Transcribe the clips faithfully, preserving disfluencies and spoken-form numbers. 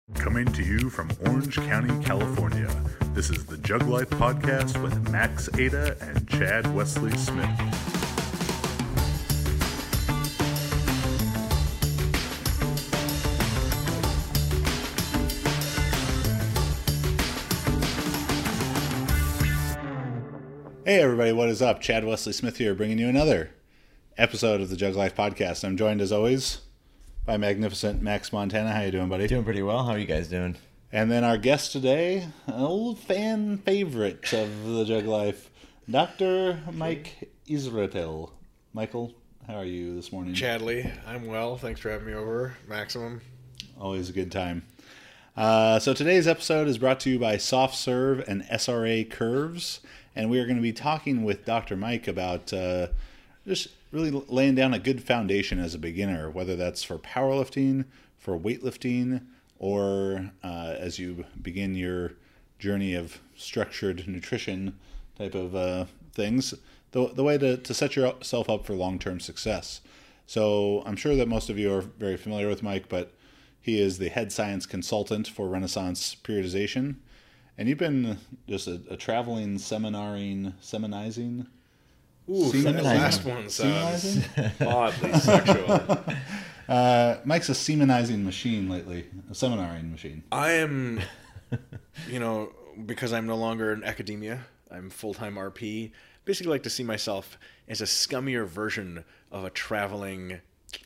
Coming to you from Orange County, California, this is the Jug Life Podcast with Max Ada and Chad Wesley Smith. Hey everybody, what is up? Chad Wesley Smith here, bringing you another episode of the Jug Life Podcast. I'm joined as always by magnificent Max Montana. How you doing, buddy? Doing pretty well. How are you guys doing? And then our guest today, an old fan favorite of the Jug Life, Doctor Mike Israetel. Michael, how are you this morning? Chadley, I'm well. Thanks for having me over. Maximum. Always a good time. Uh, so today's episode is brought to you by Soft Serve and S R A Curves. And we are going to be talking with Doctor Mike about uh, just really laying down a good foundation as a beginner, whether that's for powerlifting, for weightlifting, or uh, as you begin your journey of structured nutrition type of uh, things, the, the way to, to set yourself up for long-term success. So I'm sure that most of you are very familiar with Mike, but he is the head science consultant for Renaissance Periodization. And you've been just a, a traveling, seminaring, seminizing? Ooh, that last one sounds oddly sexual. Uh, Mike's a seminizing machine lately, a seminaring machine. I am, you know, because I'm no longer in academia, I'm full-time R P, basically like to see myself as a scummier version of a traveling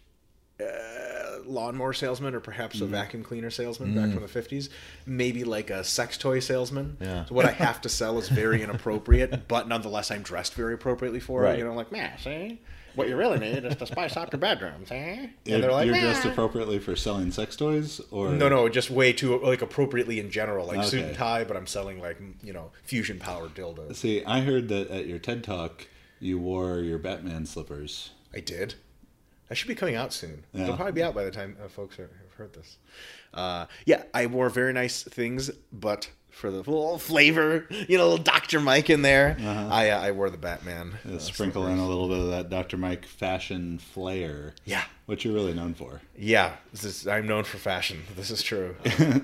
uh, lawnmower salesman, or perhaps a mm. vacuum cleaner salesman mm. back from the fifties, maybe like a sex toy salesman. Yeah. So what I have to sell is very inappropriate, but nonetheless I'm dressed very appropriately for right. it. You know, like, man, see? What you really need is to spice up your bedroom, see? And you're, they're like, you're nah. dressed appropriately for selling sex toys? Or No, no, just way too, like, appropriately in general. Like, okay. suit and tie, but I'm selling, like, you know, fusion-powered dildos. See, I heard that at your TED Talk, you wore your Batman slippers. I did. I should be coming out soon. Yeah. It'll probably be out by the time uh, folks are, have heard this. Uh, yeah, I wore very nice things, but for the little flavor, you know, little Doctor Mike in there, uh-huh. I uh, I wore the Batman. Uh, uh, sprinkle slippers. in a little bit of that Doctor Mike fashion flair. Yeah. What you're really known for. Yeah, this is, I'm known for fashion. This is true.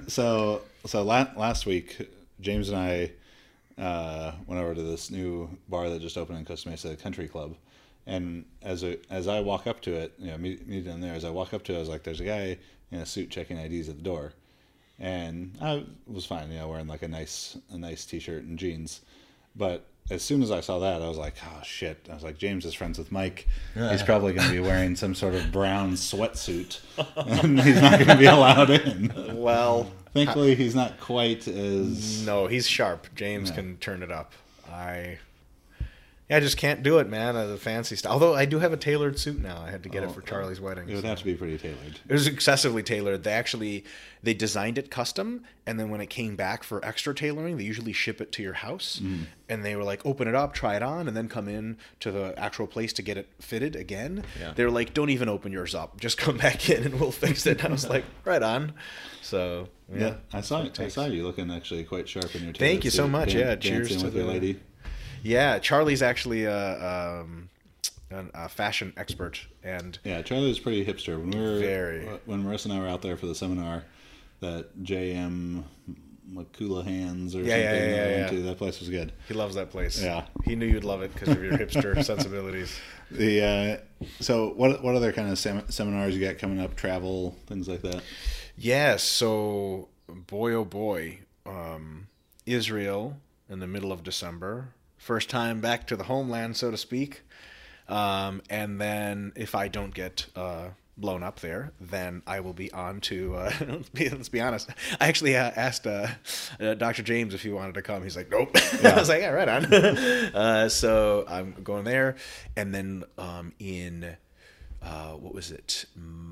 so so la- last week, James and I uh, went over to this new bar that just opened in Costa Mesa Country Club. And as a, as I walk up to it, you know, meet, meet down there, as I walk up to it, I was like, there's a guy in a suit checking I Ds at the door. And I was fine, you know, wearing like a nice a nice T-shirt and jeans. But as soon as I saw that, I was like, oh, shit. I was like, James is friends with Mike. He's probably going to be wearing some sort of brown sweatsuit. And he's not going to be allowed in. Well, thankfully, he's not quite as... No, he's sharp. James yeah. can turn it up. I... Yeah, I just can't do it, man. Uh, the fancy stuff. Although I do have a tailored suit now. I had to get oh, it for Charlie's wedding. It would so. have to be pretty tailored. It was excessively tailored. They actually they designed it custom, and then when it came back for extra tailoring, they usually ship it to your house. Mm. And they were like, open it up, try it on, and then come in to the actual place to get it fitted again. Yeah. They were like, don't even open yours up. Just come back in and we'll fix it. And I was like, right on. So yeah, yeah I saw I saw you looking actually quite sharp in your. Thank you so much. Dan- yeah, cheers dancing to with the your lady. Yeah, Charlie's actually a, um, a fashion expert, and yeah, Charlie was pretty hipster when we were very. when Marissa and I were out there for the seminar. That J M McCoolahans or yeah, something yeah, yeah, that we yeah, went yeah. to. That place was good. He loves that place. Yeah, he knew you'd love it because of your hipster sensibilities. The uh, so what what other kind of sem- seminars you got coming up? Travel, things like that. Yeah, so boy oh boy, um, Israel in the middle of December. First time back to the homeland, so to speak. Um, and then if I don't get uh, blown up there, then I will be on to, uh, let's, be, let's be honest. I actually uh, asked uh, uh, Doctor James if he wanted to come. He's like, nope. Yeah. I was like, yeah, right on. uh, so I'm going there. And then um, in, uh, what was it,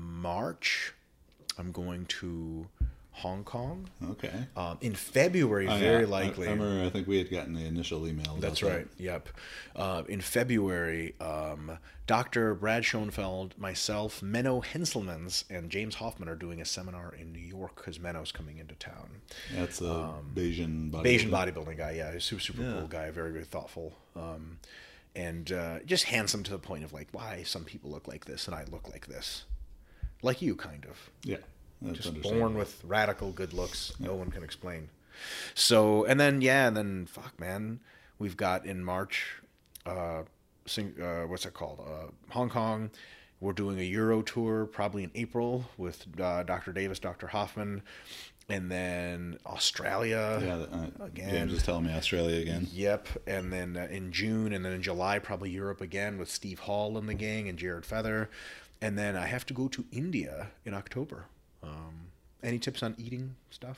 March, I'm going to Hong Kong. Okay. Um, in February, oh, very yeah. likely. I, I remember. I think we had gotten the initial email. That's that. right. Yep. Uh, in February, um, Doctor Brad Schoenfeld, myself, Menno Henselmans, and James Hoffman are doing a seminar in New York because Menno's coming into town. That's a um, Bayesian bodybuilding. Bayesian bodybuilding guy. Yeah, he's a super super yeah. cool guy. Very very thoughtful. Um, and uh, just handsome to the point of like, why some people look like this and I look like this, like you, kind of. Yeah. That's just understandable. born with radical good looks. No one can explain. So, and then, yeah, and then, fuck, man, we've got in March, uh, sing, uh, what's it called? Uh, Hong Kong. We're doing a Euro tour probably in April with uh, Doctor Davis, Doctor Hoffman, and then Australia. Yeah, uh, again. James was telling me Australia again. Yep, and then uh, in June, and then in July, probably Europe again with Steve Hall and the gang and Jared Feather. And then I have to go to India in October. Um, any tips on eating stuff?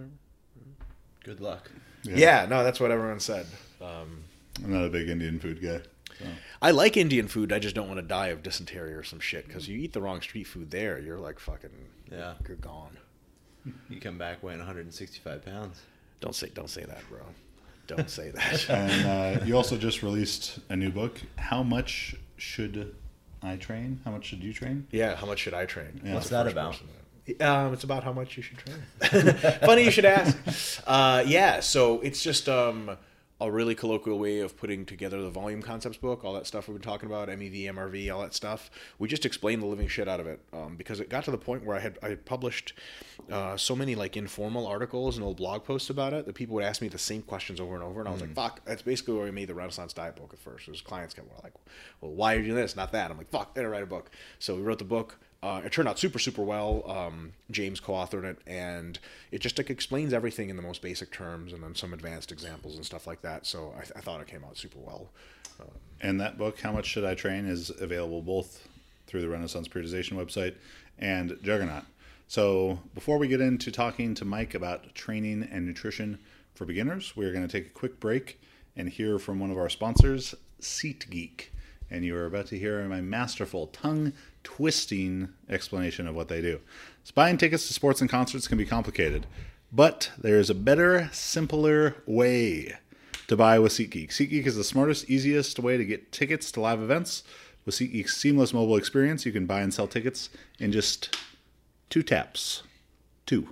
Good luck. Yeah, yeah no, that's what everyone said. Um, I'm not a big Indian food guy. So. I like Indian food. I just don't want to die of dysentery or some shit. Because you eat the wrong street food there, you're like fucking, yeah, you're gone. You come back weighing one hundred sixty-five pounds. Don't say, don't say that, bro. Don't say that. And uh, you also just released a new book. How much should I train? How much should you train? Yeah. How much should I train? Yeah. What's that about? Um, it's about how much you should train. Funny you should ask. Uh, yeah, so it's just um, a really colloquial way of putting together the volume concepts book, all that stuff we've been talking about, M E V, M R V, all that stuff. We just explained the living shit out of it um, because it got to the point where I had I had published uh, so many like informal articles and old blog posts about it that people would ask me the same questions over and over, and I was like, fuck, that's basically where we made the Renaissance Diet book at first. Because clients kept like, well, why are you doing this, not that? I'm like, fuck, I gotta write a book. So we wrote the book. Uh, it turned out super, super well. Um, James co-authored it, and it just like explains everything in the most basic terms, and then some advanced examples and stuff like that. So I, th- I thought it came out super well. Um, And that book, How Much Should I Train, is available both through the Renaissance Periodization website and Juggernaut. So before we get into talking to Mike about training and nutrition for beginners, we're going to take a quick break and hear from one of our sponsors, SeatGeek. And you are about to hear my masterful, tongue-twisting explanation of what they do. So buying tickets to sports and concerts can be complicated, but there is a better, simpler way to buy with SeatGeek. SeatGeek is the smartest, easiest way to get tickets to live events. With SeatGeek's seamless mobile experience, you can buy and sell tickets in just two taps. Two.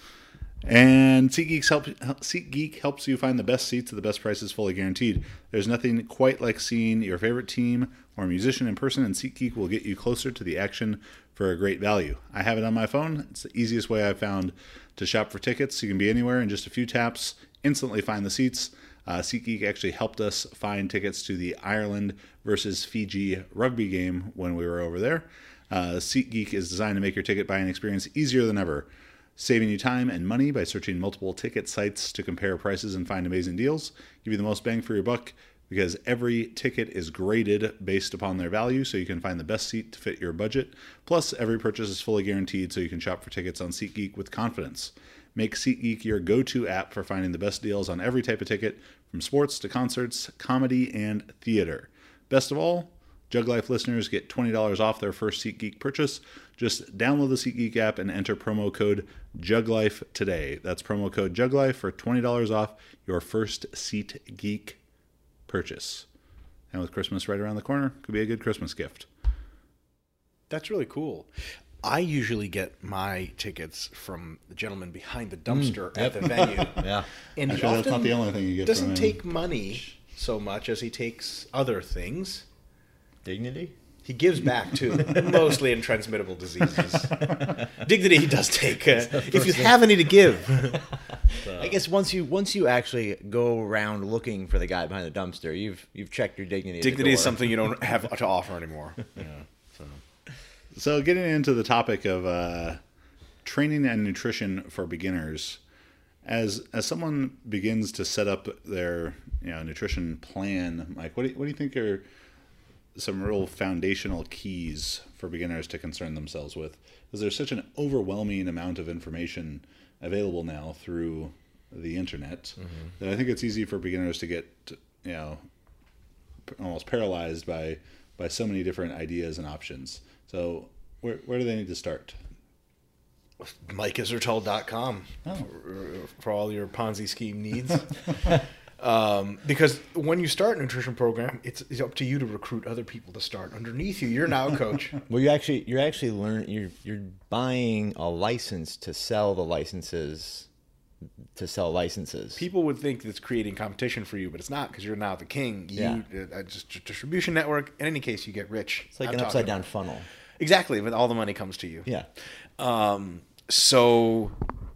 And SeatGeek's help, SeatGeek helps you find the best seats at the best prices, fully guaranteed. There's nothing quite like seeing your favorite team or musician in person, and SeatGeek will get you closer to the action for a great value. I have it on my phone. It's the easiest way I've found to shop for tickets. You can be anywhere in just a few taps, instantly find the seats. Uh, SeatGeek actually helped us find tickets to the Ireland versus Fiji rugby game when we were over there. Uh, SeatGeek is designed to make your ticket buying experience easier than ever, saving you time and money by searching multiple ticket sites to compare prices and find amazing deals. Give you the most bang for your buck because every ticket is graded based upon their value, so you can find the best seat to fit your budget. Plus, every purchase is fully guaranteed, so you can shop for tickets on SeatGeek with confidence. Make SeatGeek your go-to app for finding the best deals on every type of ticket, from sports to concerts, comedy, and theater. Best of all, Jug Life listeners get twenty dollars off their first SeatGeek purchase. Just download the SeatGeek app and enter promo code JUGLIFE today. That's promo code JUGLIFE for twenty dollars off your first SeatGeek purchase. And with Christmas right around the corner, could be a good Christmas gift. That's really cool. I usually get my tickets from the gentleman behind the dumpster Mm, at yep. the venue. Yeah. And he Actually, that's not often the only thing you get doesn't from him. take money so much as he takes other things. Dignity? He gives back too, mostly in transmittable diseases. Dignity he does take. Uh, if you have any to give. I guess once you once you actually go around looking for the guy behind the dumpster, you've you've checked your dignity. at the Dignity is door. something you don't have to offer anymore. Yeah. So. So getting into the topic of uh, training and nutrition for beginners, as as someone begins to set up their you know nutrition plan, Mike, what do you, what do you think are some real foundational keys for beginners to concern themselves with? Because there's such an overwhelming amount of information available now through the internet mm-hmm. that I think it's easy for beginners to get you know almost paralyzed by by so many different ideas and options. So where where do they need to start? Mike Isertal dot com Oh. for, for all your Ponzi scheme needs. um, because when you start a nutrition program, it's, it's up to you to recruit other people to start underneath you. You're now a coach. Well, you actually you're actually learn you're you're buying a license to sell the licenses to sell licenses. People would think it's creating competition for you, but it's not, because you're now the king. You, Yeah. uh, just a distribution network. In any case, you get rich. It's like I'm an talking upside down about- funnel. Exactly, but all the money comes to you. Yeah. Um, so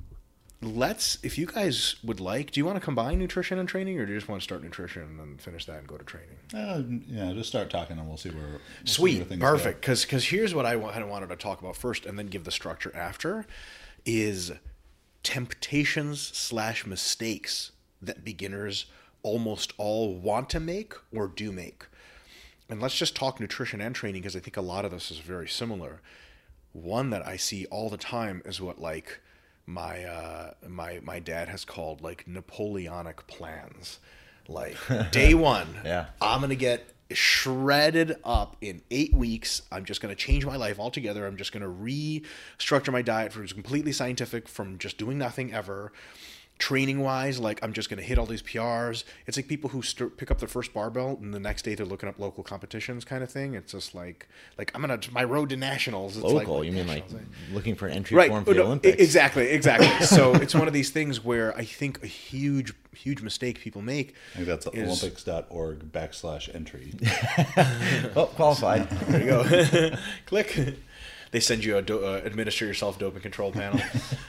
let's, if you guys would like, do you want to combine nutrition and training, or do you just want to start nutrition and then finish that and go to training? Uh, yeah, just start talking and we'll see where. We'll Sweet, see where things perfect. go. Because because here's what I wa- I wanted to talk about first, and then give the structure after, is temptations slash mistakes that beginners almost all want to make or do make. And let's just talk nutrition and training, because I think a lot of this is very similar. One that I see all the time is what like my uh, my my dad has called like Napoleonic plans. Like day one, Yeah. I'm gonna get shredded up in eight weeks. I'm just gonna change my life altogether. I'm just gonna restructure my diet for it's completely scientific from just doing nothing ever. Training wise, like I'm just going to hit all these P Rs. It's like people who st- pick up their first barbell and the next day they're looking up local competitions, kind of thing. It's just like, like I'm gonna my road to nationals. It's Local, like, you mean like nationals, eh? looking for an entry Right? form oh, for the no, Olympics? exactly, exactly. So it's one of these things where I think a huge, huge mistake people make. I think that's is- olympics.org backslash entry. Well, qualified. There you go. Click. They send you a do- uh, administer yourself doping control panel.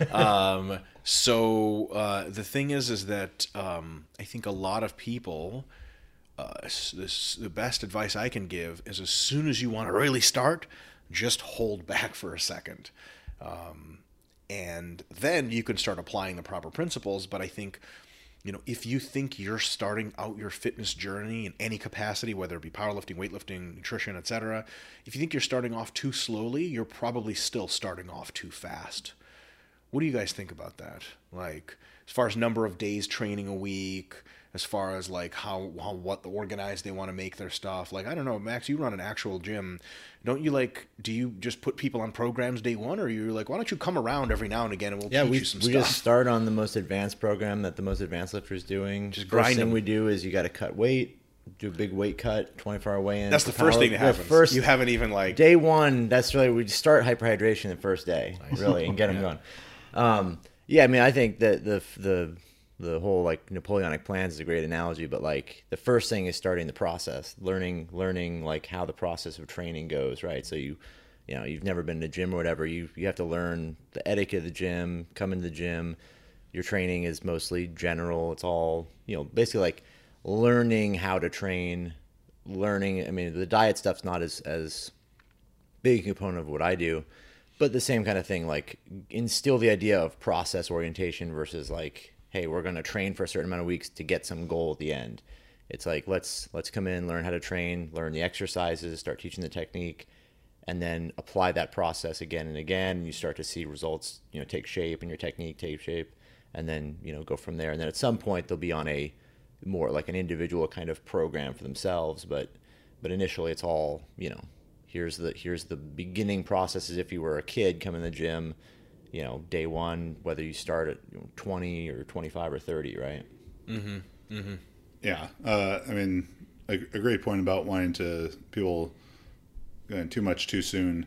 um, so uh, the thing is, is that um, I think a lot of people, uh, s- this, the best advice I can give is as soon as you want to really start, just hold back for a second. Um, and then you can start applying the proper principles. But I think, you know, if you think you're starting out your fitness journey in any capacity, whether it be powerlifting, weightlifting, nutrition, et cetera, if you think you're starting off too slowly, you're probably still starting off too fast. What do you guys think about that? Like, as far as number of days training a week, as far as like how, how what the organized they want to make their stuff. Like, I don't know, Max, you run an actual gym. Don't you like, do you just put people on programs day one, or you're like, why don't you come around every now and again and we'll Yeah, teach we, you some we stuff? just start on the most advanced program that the most advanced lifter is doing. Just First grind thing them. we do is you got to cut weight, do a big weight cut, twenty-four hour weigh-in. That's the for first power- thing that the happens. First, you haven't even like day one, that's really, we start hyperhydration the first day, really, and get them going. Um, yeah, I mean, I think that the the the whole like Napoleonic plans is a great analogy, but like the first thing is starting the process, learning learning like how the process of training goes, right? So you you know, you've never been to the gym or whatever, you you have to learn the etiquette of the gym, come into the gym. Your training is mostly general. It's all, you know, basically like learning how to train, learning, I mean, the diet stuff's not as as big a component of what I do, but the same kind of thing, like instill the idea of process orientation versus like, hey, we're going to train for a certain amount of weeks to get some goal at the end. It's like, let's let's come in, learn how to train, learn the exercises, start teaching the technique, and then apply that process again and again. And you start to see results, you know, take shape, and your technique take shape, and then, you know, go from there. And then at some point they'll be on a more like an individual kind of program for themselves. But but initially it's all, you know, here's the here's the beginning process as if you were a kid coming to the gym, you know, day one, whether you start at you know, twenty or twenty-five or thirty, right? Mm-hmm. Mm-hmm. Yeah, uh, I mean, a, a great point about wanting to people going too much too soon,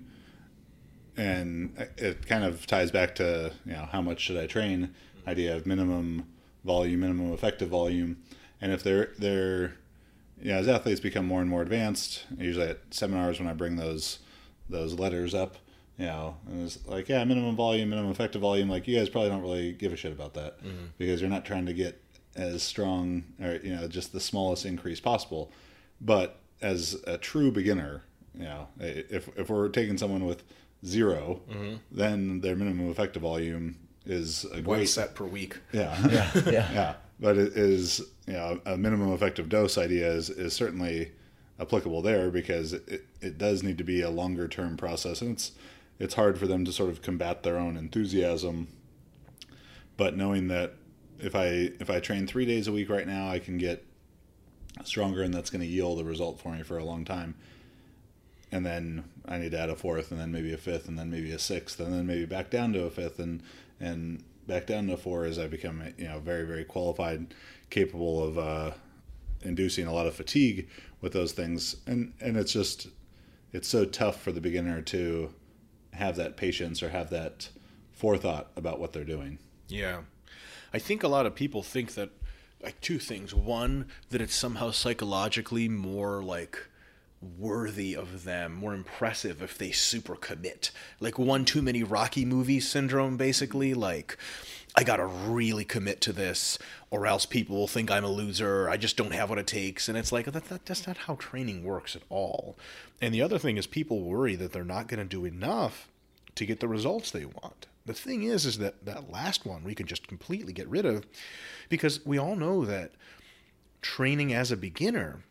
and it kind of ties back to, you know, how much should I train? Idea of minimum volume, minimum effective volume, and if they're they're yeah, as athletes become more and more advanced, usually at seminars when I bring those those letters up, you know, and it's like, yeah, minimum volume, minimum effective volume. Like, you guys probably don't really give a shit about that, mm-hmm. because you're not trying to get as strong, or, you know, just the smallest increase possible. But as a true beginner, you know, if if we're taking someone with zero, mm-hmm. then their minimum effective volume is a One great set per week. Yeah, Yeah, yeah. yeah. But it is, you know, a minimum effective dose idea is, is certainly applicable there, because it, it does need to be a longer term process, and it's it's hard for them to sort of combat their own enthusiasm. But knowing that if I if I train three days a week right now, I can get stronger, and that's going to yield a result for me for a long time. And then I need to add a fourth, and then maybe a fifth, and then maybe a sixth, and then maybe back down to a fifth, and and back down to four as I become, you know, very, very qualified, capable of uh, inducing a lot of fatigue with those things. And, and it's just, it's so tough for the beginner to have that patience or have that forethought about what they're doing. Yeah. I think a lot of people think that, like, two things. One, that it's somehow psychologically more, like, worthy of them, more impressive if they super commit. Like one too many Rocky movie syndrome, basically. Like, I gotta really commit to this, or else people will think I'm a loser. I just don't have what it takes. And it's like, that, that, that's not how training works at all. And the other thing is, people worry that they're not going to do enough to get the results they want. The thing is, is that that last one we can just completely get rid of, because we all know that training as a beginner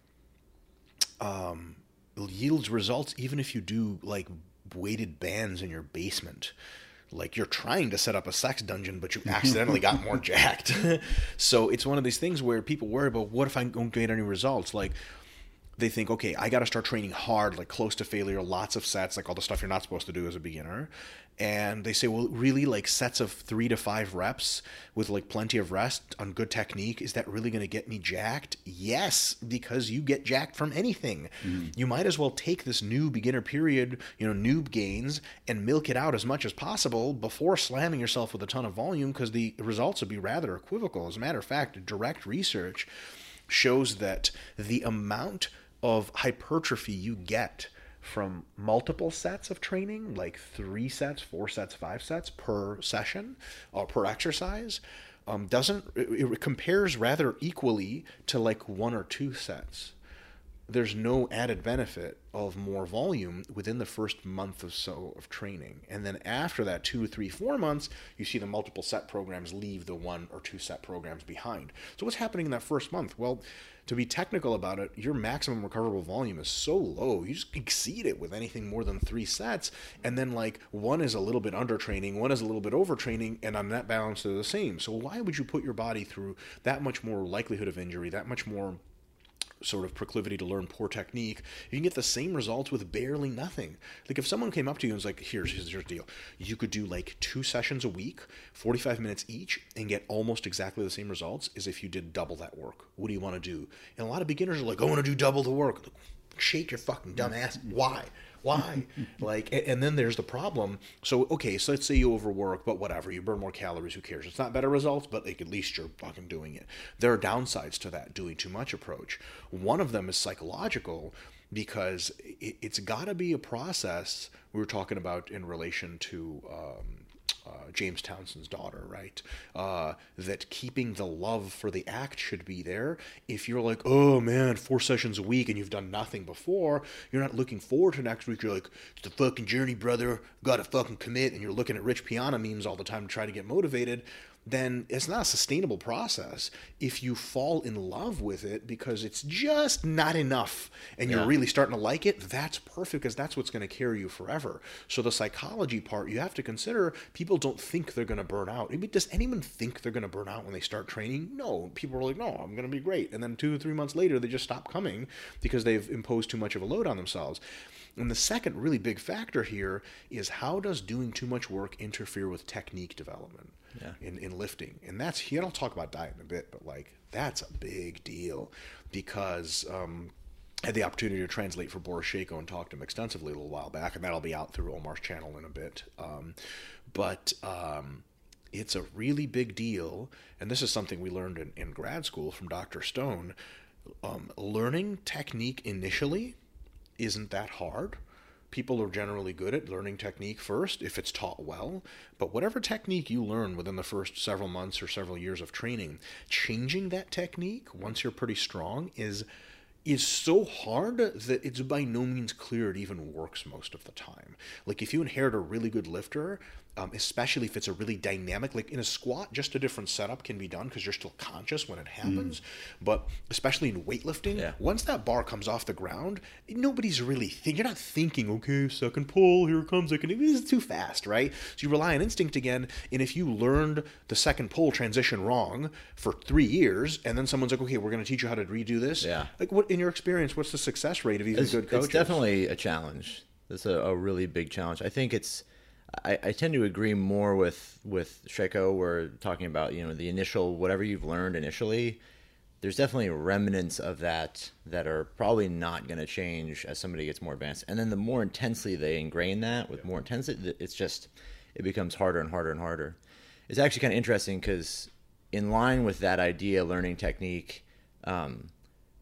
um, yields results even if you do like weighted bands in your basement. Like, you're trying to set up a sex dungeon, but you accidentally got more jacked. So it's one of these things where people worry about, what if I don't get any results? Like, they think, okay, I got to start training hard, like close to failure, lots of sets, like all the stuff you're not supposed to do as a beginner. And they say, well, really, like sets of three to five reps with like plenty of rest on good technique, is that really going to get me jacked? Yes, because you get jacked from anything. Mm. You might as well take this new beginner period, you know, noob gains, and milk it out as much as possible before slamming yourself with a ton of volume, because the results would be rather equivocal. As a matter of fact, direct research shows that the amount of hypertrophy you get from multiple sets of training, like three sets, four sets, five sets per session or per exercise, um, doesn't it, it compares rather equally to like one or two sets. There's no added benefit of more volume within the first month or so of training. And then after that, two, three, four months, you see the multiple set programs leave the one or two set programs behind. So what's happening in that first month? Well, to be technical about it, your maximum recoverable volume is so low, you just exceed it with anything more than three sets. And then like one is a little bit under training, one is a little bit over training, and on that balance they're the same. So why would you put your body through that much more likelihood of injury, that much more sort of proclivity to learn poor technique? You can get the same results with barely nothing. Like, if someone came up to you and was like, here's, here's your deal. You could do like two sessions a week, forty-five minutes each, and get almost exactly the same results as if you did double that work. What do you want to do? And a lot of beginners are like, I want to do double the work. Shake your fucking dumb ass. Why? Why? Like, and then there's the problem. So, okay, so let's say you overwork, but whatever, you burn more calories, who cares? It's not better results, but like, at least you're fucking doing it. There are downsides to that doing too much approach. One of them is psychological, because it, it's got to be a process. We were talking about in relation to um, uh, James Townsend's daughter, right? Uh, that keeping the love for the act should be there. If you're like, oh man, four sessions a week and you've done nothing before, you're not looking forward to next week. You're like, it's the fucking journey, brother. Gotta fucking commit. And you're looking at Rich Piana memes all the time to try to get motivated. Then it's not a sustainable process if you fall in love with it because it's just not enough and you're yeah. really starting to like it. That's perfect, because that's what's going to carry you forever. So the psychology part, you have to consider, people don't think they're going to burn out. I mean, does anyone think they're going to burn out when they start training? No. People are like, no, I'm going to be great. And then two or three months later, they just stop coming because they've imposed too much of a load on themselves. And the second really big factor here is, how does doing too much work interfere with technique development yeah. in, in lifting? And that's, here I'll talk about diet in a bit, but like, that's a big deal, because um, I had the opportunity to translate for Boris Shako and talk to him extensively a little while back, and that'll be out through Omar's channel in a bit. Um, but um, it's a really big deal, and this is something we learned in, in grad school from Doctor Stone. Um, learning technique initially isn't that hard. People are generally good at learning technique first if it's taught well. But whatever technique you learn within the first several months or several years of training, changing that technique once you're pretty strong is is so hard that it's by no means clear it even works most of the time. Like, if you inherit a really good lifter, um, especially if it's a really dynamic, like in a squat, just a different setup can be done because you're still conscious when it happens. Mm. But especially in weightlifting, yeah. once that bar comes off the ground, nobody's really thinking, you're not thinking, okay, second pull, here it comes, second, it's too fast, right? So you rely on instinct again, and if you learned the second pull transition wrong for three years, and then someone's like, okay, we're going to teach you how to redo this, yeah. like, what, in your experience, what's the success rate of even it's, good coaches? It's definitely a challenge. It's a, a really big challenge. I think it's, I, I tend to agree more with, with Shako. We're talking about, you know, the initial, whatever you've learned initially, there's definitely remnants of that that are probably not going to change as somebody gets more advanced. And then the more intensely they ingrain that with more intensity, it's just, it becomes harder and harder and harder. It's actually kind of interesting because in line with that idea, learning technique, um,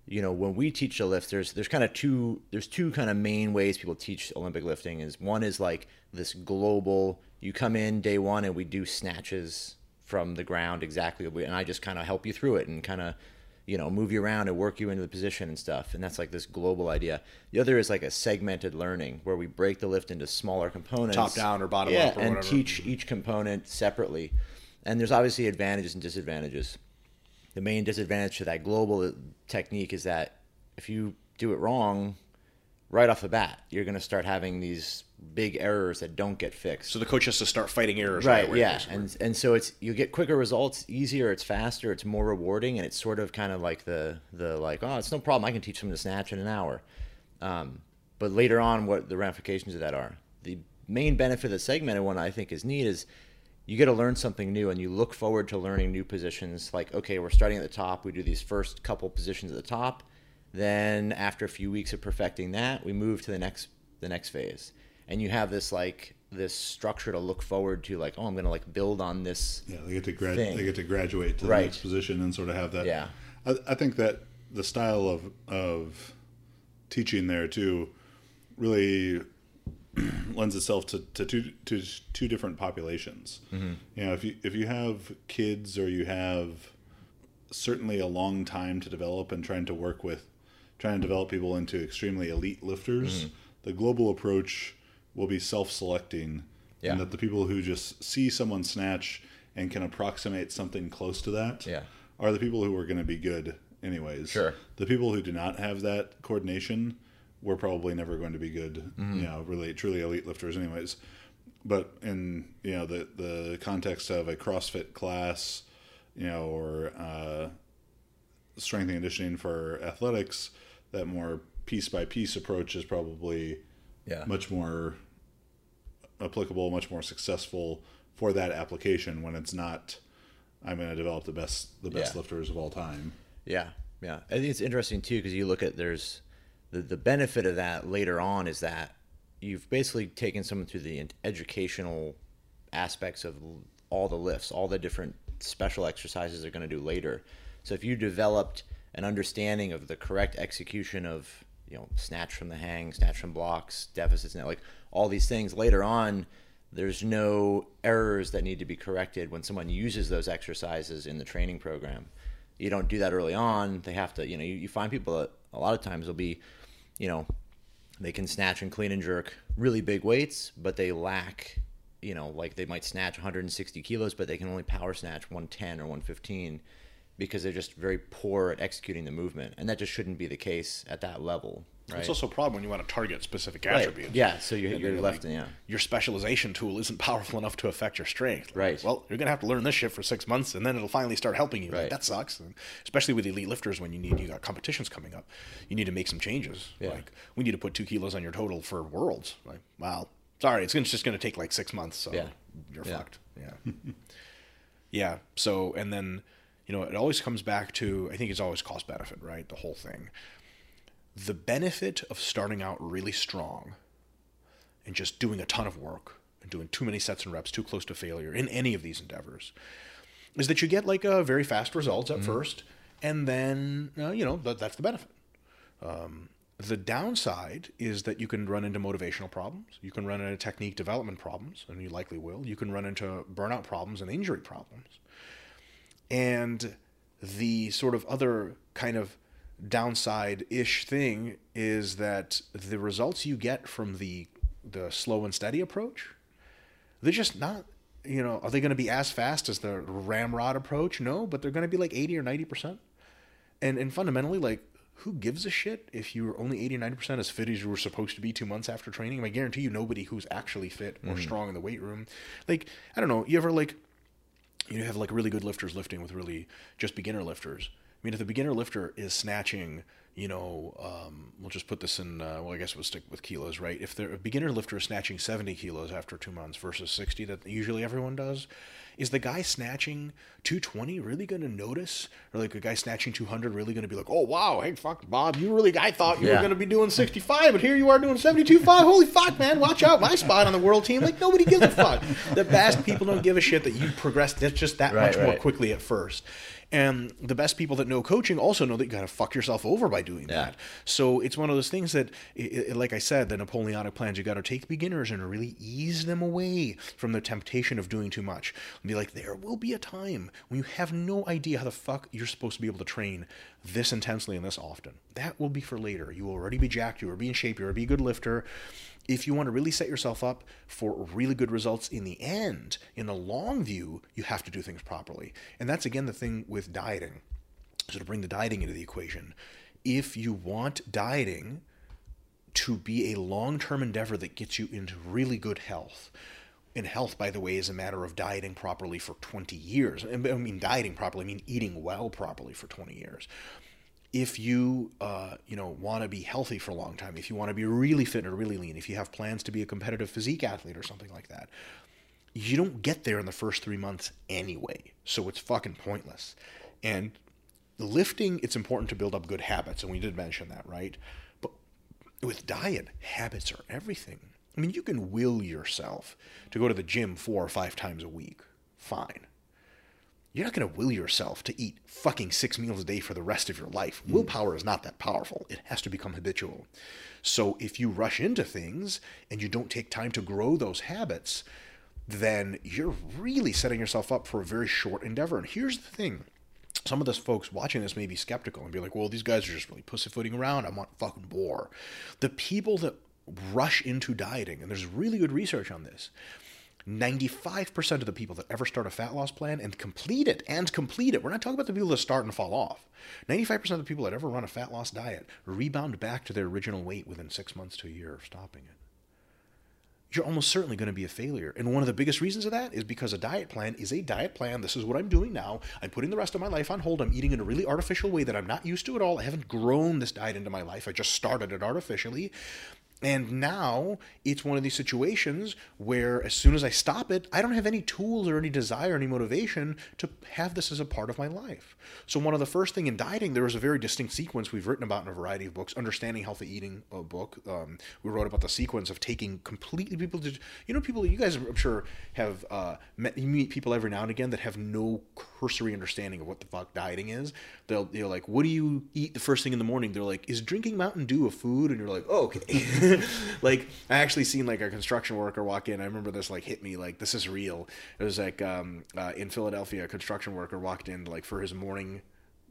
you know, when we teach the lift, there's there's kind of two there's two kind of main ways people teach Olympic lifting. Is one is like this global, you come in day one and we do snatches from the ground exactly, and I just kind of help you through it and kind of, you know, move you around and work you into the position and stuff. And that's like this global idea. The other is like a segmented learning where we break the lift into smaller components, top down or bottom yeah, up or and whatever. teach each component separately. And there's obviously advantages and disadvantages. The main disadvantage to that global technique is that if you do it wrong right off the bat, you're going to start having these big errors that don't get fixed. So the coach has to start fighting errors. Right, right away, yeah. basically. And and so it's you get quicker results, easier, it's faster, it's more rewarding, and it's sort of kind of like the, the like, oh, it's no problem, I can teach them to snatch in an hour. Um, but later on, what the ramifications of that are. The main benefit of the segmented one I think is neat is you get to learn something new, and you look forward to learning new positions. Like, okay, we're starting at the top. We do these first couple positions at the top. Then after a few weeks of perfecting that, we move to the next the next phase. And you have this like this structure to look forward to. Like, oh, I'm going to like build on this. Yeah, they get to grad. thing. They get to graduate to the Right. next position and sort of have that. Yeah. I, I think that the style of of teaching there too really lends itself to, to two to two different populations. Mm-hmm. You know, if you if you have kids or you have certainly a long time to develop and trying to work with trying to develop people into extremely elite lifters, mm-hmm. the global approach will be self-selecting, yeah. and that the people who just see someone snatch and can approximate something close to that yeah. are the people who are going to be good anyways. Sure. The people who do not have that coordination, we're probably never going to be good, Mm-hmm. you know, really truly elite lifters anyways. But in, you know, the, the context of a CrossFit class, you know, or uh, strength and conditioning for athletics, that more piece by piece approach is probably Yeah. much more applicable, much more successful for that application when it's not, I'm going to develop the best, the best Yeah. lifters of all time. Yeah, yeah. I think it's interesting too because you look at there's the the benefit of that later on is that you've basically taken someone through the educational aspects of all the lifts, all the different special exercises they're going to do later. So if you developed an understanding of the correct execution of, you know, snatch from the hang, snatch from blocks, deficits, and like all these things later on, there's no errors that need to be corrected when someone uses those exercises in the training program. You don't do that early on. They have to, you know, you, you find people that a lot of times will be, you know, they can snatch and clean and jerk really big weights, but they lack, you know, like they might snatch one hundred sixty kilos, but they can only power snatch one ten or one fifteen because they're just very poor at executing the movement. And that just shouldn't be the case at that level. Right? It's also a problem when you want to target specific Right. attributes. Yeah, so you're, And you're you're left like, in, yeah. Your specialization tool isn't powerful enough to affect your strength. Right. Well, you're going to have to learn this shit for six months, and then it'll finally start helping you. Like, Right. that sucks. And especially with elite lifters when you need, you got competitions coming up. You need to make some changes. Yeah. Like, we need to put two kilos on your total for Worlds. Like, wow. Sorry, it's just going to take like six months, so Yeah. you're Yeah. fucked. Yeah. Yeah. So, and then, you know, it always comes back to, I think it's always cost benefit, right? The whole thing. The benefit of starting out really strong and just doing a ton of work and doing too many sets and reps, too close to failure in any of these endeavors, is that you get like a very fast results at mm-hmm. first, and then, uh, you know, that, that's the benefit. Um, the downside is that you can run into motivational problems. You can run into technique development problems, and you likely will. You can run into burnout problems and injury problems. And the sort of other kind of downside-ish thing is that the results you get from the the slow and steady approach, they're just not, you know, are they going to be as fast as the ramrod approach? No, but they're going to be like eighty or ninety percent. And and fundamentally, like, who gives a shit if you were only eighty or ninety percent as fit as you were supposed to be two months after training? I guarantee you nobody who's actually fit or mm-hmm. strong in the weight room. Like, I don't know, you ever like, you have like really good lifters lifting with really just beginner lifters. I mean, if the beginner lifter is snatching, you know, um, we'll just put this in, uh, well, I guess we'll stick with kilos, right? If the beginner lifter is snatching seventy kilos after two months versus sixty that usually everyone does, is the guy snatching two twenty really going to notice? Or like a guy snatching two hundred really going to be like, oh, wow, hey, fuck, Bob, you really, I thought you yeah. were going to be doing sixty-five, but here you are doing seventy-two point five. Holy fuck, man, watch out, my spot on the world team. Like, nobody gives a fuck. The best people don't give a shit that you progressed that's just that right, much more right. quickly at first. And the best people that know coaching also know that you got to fuck yourself over by doing Yeah. that. So it's one of those things that, it, it, like I said, the Napoleonic plans, you got to take beginners and really ease them away from the temptation of doing too much. And be like, there will be a time when you have no idea how the fuck you're supposed to be able to train this intensely and this often. That will be for later. You will already be jacked. You will be in shape. You will be a good lifter. If you want to really set yourself up for really good results in the end, in the long view, you have to do things properly. And that's, again, the thing with dieting. So to bring the dieting into the equation, if you want dieting to be a long-term endeavor that gets you into really good health, and health, by the way, is a matter of dieting properly for twenty years. I mean, dieting properly, I mean eating well properly for twenty years. If you, uh, you know, want to be healthy for a long time, if you want to be really fit or really lean, if you have plans to be a competitive physique athlete or something like that, you don't get there in the first three months anyway. So it's fucking pointless. And lifting, it's important to build up good habits. And we did mention that, right? But with diet, habits are everything. I mean, you can will yourself to go to the gym four or five times a week. Fine. You're not going to will yourself to eat fucking six meals a day for the rest of your life. Willpower is not that powerful. It has to become habitual. So if you rush into things and you don't take time to grow those habits, then you're really setting yourself up for a very short endeavor. And here's the thing. Some of those folks watching this may be skeptical and be like, well, these guys are just really pussyfooting around. I want fucking war. The people that rush into dieting, and there's really good research on this, ninety-five percent of the people that ever start a fat loss plan and complete it, and complete it, we're not talking about the people that start and fall off. ninety-five percent of the people that ever run a fat loss diet rebound back to their original weight within six months to a year of stopping it. You're almost certainly going to be a failure. And one of the biggest reasons of that is because a diet plan is a diet plan. This is what I'm doing now. I'm putting the rest of my life on hold. I'm eating in a really artificial way that I'm not used to at all. I haven't grown this diet into my life. I just started it artificially. And now it's one of these situations where as soon as I stop it, I don't have any tools or any desire, any motivation to have this as a part of my life. So one of the first thing in dieting, there was a very distinct sequence we've written about in a variety of books. Understanding Healthy Eating, a book. Um, we wrote about the sequence of taking completely people to, you know, people, you guys I'm sure have uh, met, you meet people every now and again that have no cursory understanding of what the fuck dieting is. They'll, they're like, what do you eat the first thing in the morning? They're like, is drinking Mountain Dew a food? And you're like, oh, okay. Like, I actually seen like a construction worker walk in. I remember this like hit me like, this is real. It was like um, uh, in Philadelphia, a construction worker walked in like for his morning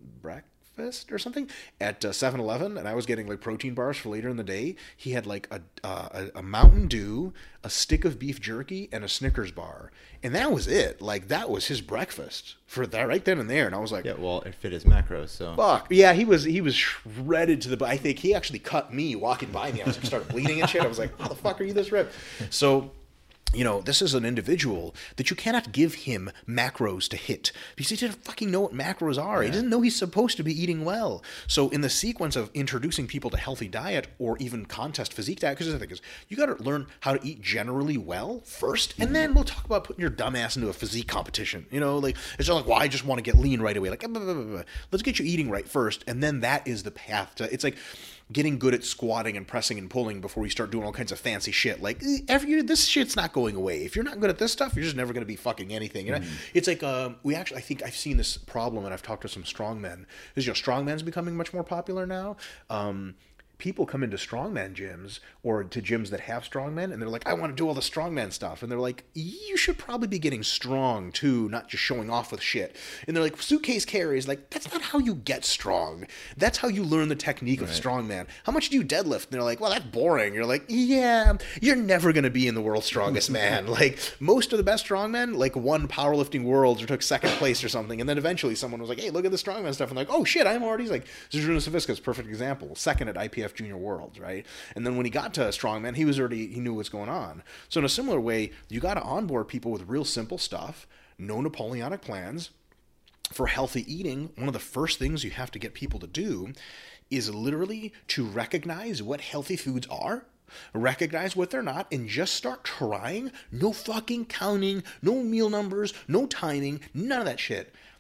breakfast or something at uh, seven eleven, and I was getting like protein bars for later in the day. He had like a, uh, a a Mountain Dew, a stick of beef jerky, and a Snickers bar, and that was it. Like, that was his breakfast for that right then and there. And I was like, Yeah, well, it fit his macros, so. fuck. Yeah, he was he was shredded to the. I think he actually cut me walking by me. I was like, started bleeding and shit. I was like, how the fuck are you this ripped? So, you know, this is an individual that you cannot give him macros to hit because he didn't fucking know what macros are. Yeah. He doesn't know he's supposed to be eating well. So in the sequence of introducing people to healthy diet or even contest physique diet, because the thing is, you got to learn how to eat generally well first, and then we'll talk about putting your dumb ass into a physique competition. You know, like, it's not like, well, I just want to get lean right away. Like, blah, blah, blah, blah. Let's get you eating right first, and then that is the path to, it's like getting good at squatting and pressing and pulling before you start doing all kinds of fancy shit. Like, every, this shit's not going away. If you're not good at this stuff, you're just never going to be fucking anything. You know? Mm-hmm. It's like, um, we actually, I think I've seen this problem, and I've talked to some strongmen. Because, you know, strongman's becoming much more popular now. Um, people come into strongman gyms or to gyms that have strongmen, and they're like, I want to do all the strongman stuff. And they're like, you should probably be getting strong too, not just showing off with shit. And they're like, suitcase carries. Like, that's not how you get strong. That's how you learn the technique right. of strongman. How much do you deadlift? And they're like, well, that's boring. You're like, yeah, you're never going to be in the world's strongest man. Like, most of the best strongmen, like, won powerlifting worlds or took second place or something. And then eventually someone was like, hey, look at the strongman stuff. And like, oh shit, I'm already like, Zydrunas Savickas, perfect example. Second at I P F Junior Worlds, right? And then when he got to strongman, he was already, he knew what's going on. So in a similar way, you got to onboard people with real simple stuff, no Napoleonic plans. For healthy eating, one of the first things you have to get people to do is literally to recognize what healthy foods are, recognize what they're not, and just start trying. No fucking counting, no meal numbers, no timing, none of that shit.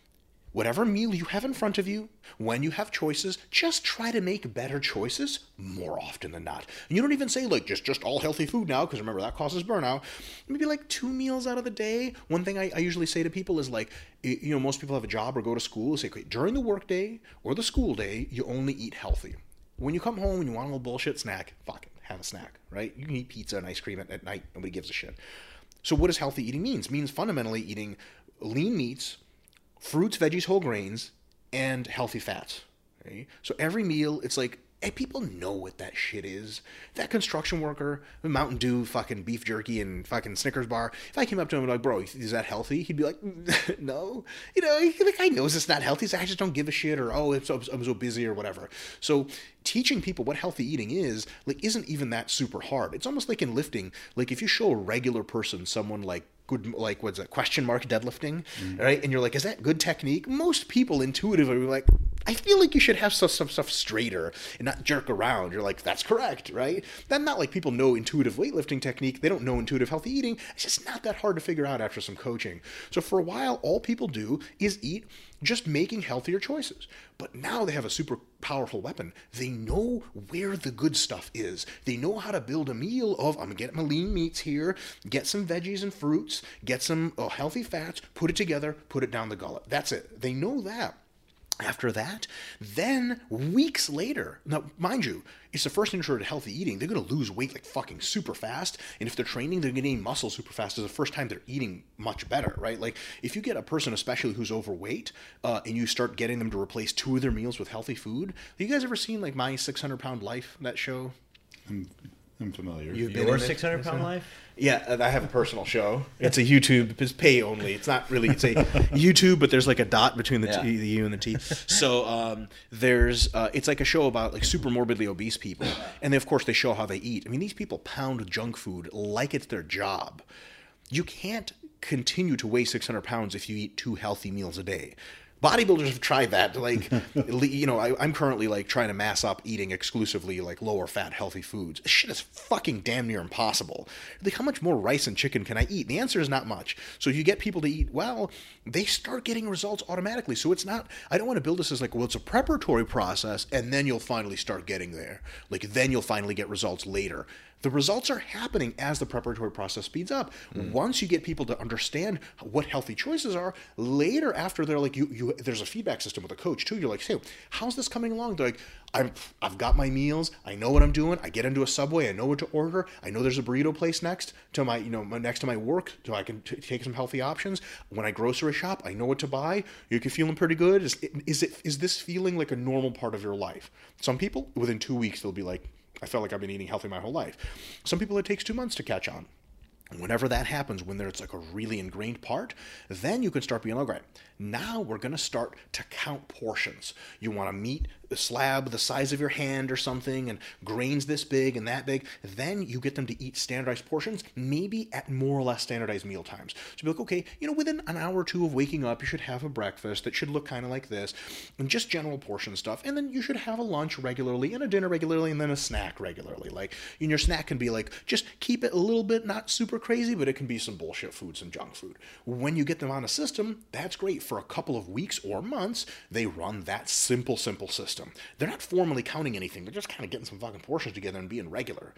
whatever meal you have in front of you, when you have choices, just try to make better choices more often than not. And you don't even say like just just all healthy food now, because remember that causes burnout. Maybe like two meals out of the day. One thing I, I usually say to people is like, you know, most people have a job or go to school. Say, okay, during the work day or the school day, you only eat healthy. When you come home and you want a little bullshit snack, fuck it, have a snack, right? You can eat pizza and ice cream at, at night. Nobody gives a shit. So what does healthy eating mean? It means fundamentally eating lean meats, fruits, veggies, whole grains, and healthy fats. Okay? So every meal, it's like, hey, people know what that shit is. That construction worker, Mountain Dew, fucking beef jerky, and fucking Snickers bar. If I came up to him and like, bro, is that healthy? He'd be like, no. You know, the guy knows it's not healthy. He's like, I just don't give a shit, or oh, I'm so, I'm so busy, or whatever. So teaching people what healthy eating is, like, isn't even that super hard. It's almost like in lifting. Like, if you show a regular person someone like good, like, what's that, question mark deadlifting, mm. right? And you're like, is that good technique? Most people intuitively are like, I feel like you should have some, some stuff straighter and not jerk around. You're like, that's correct, right? Then not like people know intuitive weightlifting technique. They don't know intuitive healthy eating. It's just not that hard to figure out after some coaching. So for a while, all people do is eat, just making healthier choices. But now they have a super powerful weapon. They know where the good stuff is. They know how to build a meal of, I'm going to get my lean meats here, get some veggies and fruits, get some uh, healthy fats, put it together, put it down the gullet. That's it. They know that. After that, then weeks later, now mind you, it's the first intro to healthy eating. They're going to lose weight like fucking super fast. And if they're training, they're going to gain muscle super fast. It's the first time they're eating much better, right? Like if you get a person, especially who's overweight, uh, and you start getting them to replace two of their meals with healthy food. Have you guys ever seen like My six hundred pound Life, that show? I'm, I'm familiar. You've been Your six hundred pound life? Yeah, I have a personal show. It's a YouTube. It's pay only. It's not really. It's a YouTube, but there's like a dot between the, yeah. t, the U and the T. So um, there's. Uh, it's like a show about like super morbidly obese people, and they, of course they show how they eat. I mean, these people pound junk food like it's their job. You can't continue to weigh six hundred pounds if you eat two healthy meals a day. Bodybuilders have tried that. Like, you know, I, I'm currently like trying to mass up eating exclusively like lower fat, healthy foods. This shit is fucking damn near impossible. Like, how much more rice and chicken can I eat? The answer is not much. So you get people to eat well, they start getting results automatically. So it's not, I don't want to build this as like, well, it's a preparatory process and then you'll finally start getting there. Like, then you'll finally get results later. The results are happening as the preparatory process speeds up. Mm. Once you get people to understand what healthy choices are, later after they're like, you, you, there's a feedback system with a coach too. You're like, hey, how's this coming along? They're like, I'm, I've got my meals. I know what I'm doing. I get into a Subway. I know what to order. I know there's a burrito place next to my, you know, next to my work, so I can t- take some healthy options. When I grocery shop, I know what to buy. You're feeling pretty good. Is, is it, is this feeling like a normal part of your life? Some people, within two weeks, they'll be like, I felt like I've been eating healthy my whole life. Some people, it takes two months to catch on. And whenever that happens, when there's like a really ingrained part, then you can start being like, right, now we're going to start to count portions. You want a meat slab the size of your hand or something, and grains this big and that big. Then you get them to eat standardized portions, maybe at more or less standardized meal times. So be like, okay, you know, within an hour or two of waking up, you should have a breakfast that should look kind of like this, and just general portion stuff. And then you should have a lunch regularly, and a dinner regularly, and then a snack regularly. Like, and your snack can be like, just keep it a little bit, not super crazy, but it can be some bullshit food, some junk food. When you get them on a system, that's great. For a couple of weeks or months, they run that simple, simple system. They're not formally counting anything. They're just kind of getting some fucking portions together and being regular.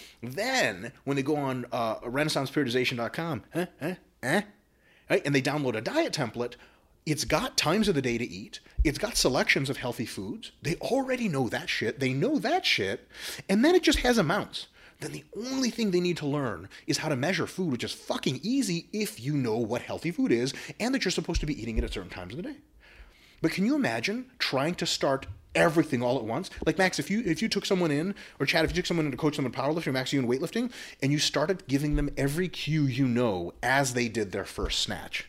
Then, when they go on uh, renaissance periodization dot com, huh, huh, huh, right, and they download a diet template, it's got times of the day to eat. It's got selections of healthy foods. They already know that shit. They know that shit. And then it just has amounts. Then the only thing they need to learn is how to measure food, which is fucking easy if you know what healthy food is and that you're supposed to be eating it at certain times of the day. But can you imagine trying to start everything all at once? Like, Max, if you if you took someone in, or Chad, if you took someone in to coach them in powerlifting, Max, you in weightlifting, and you started giving them every cue you know as they did their first snatch.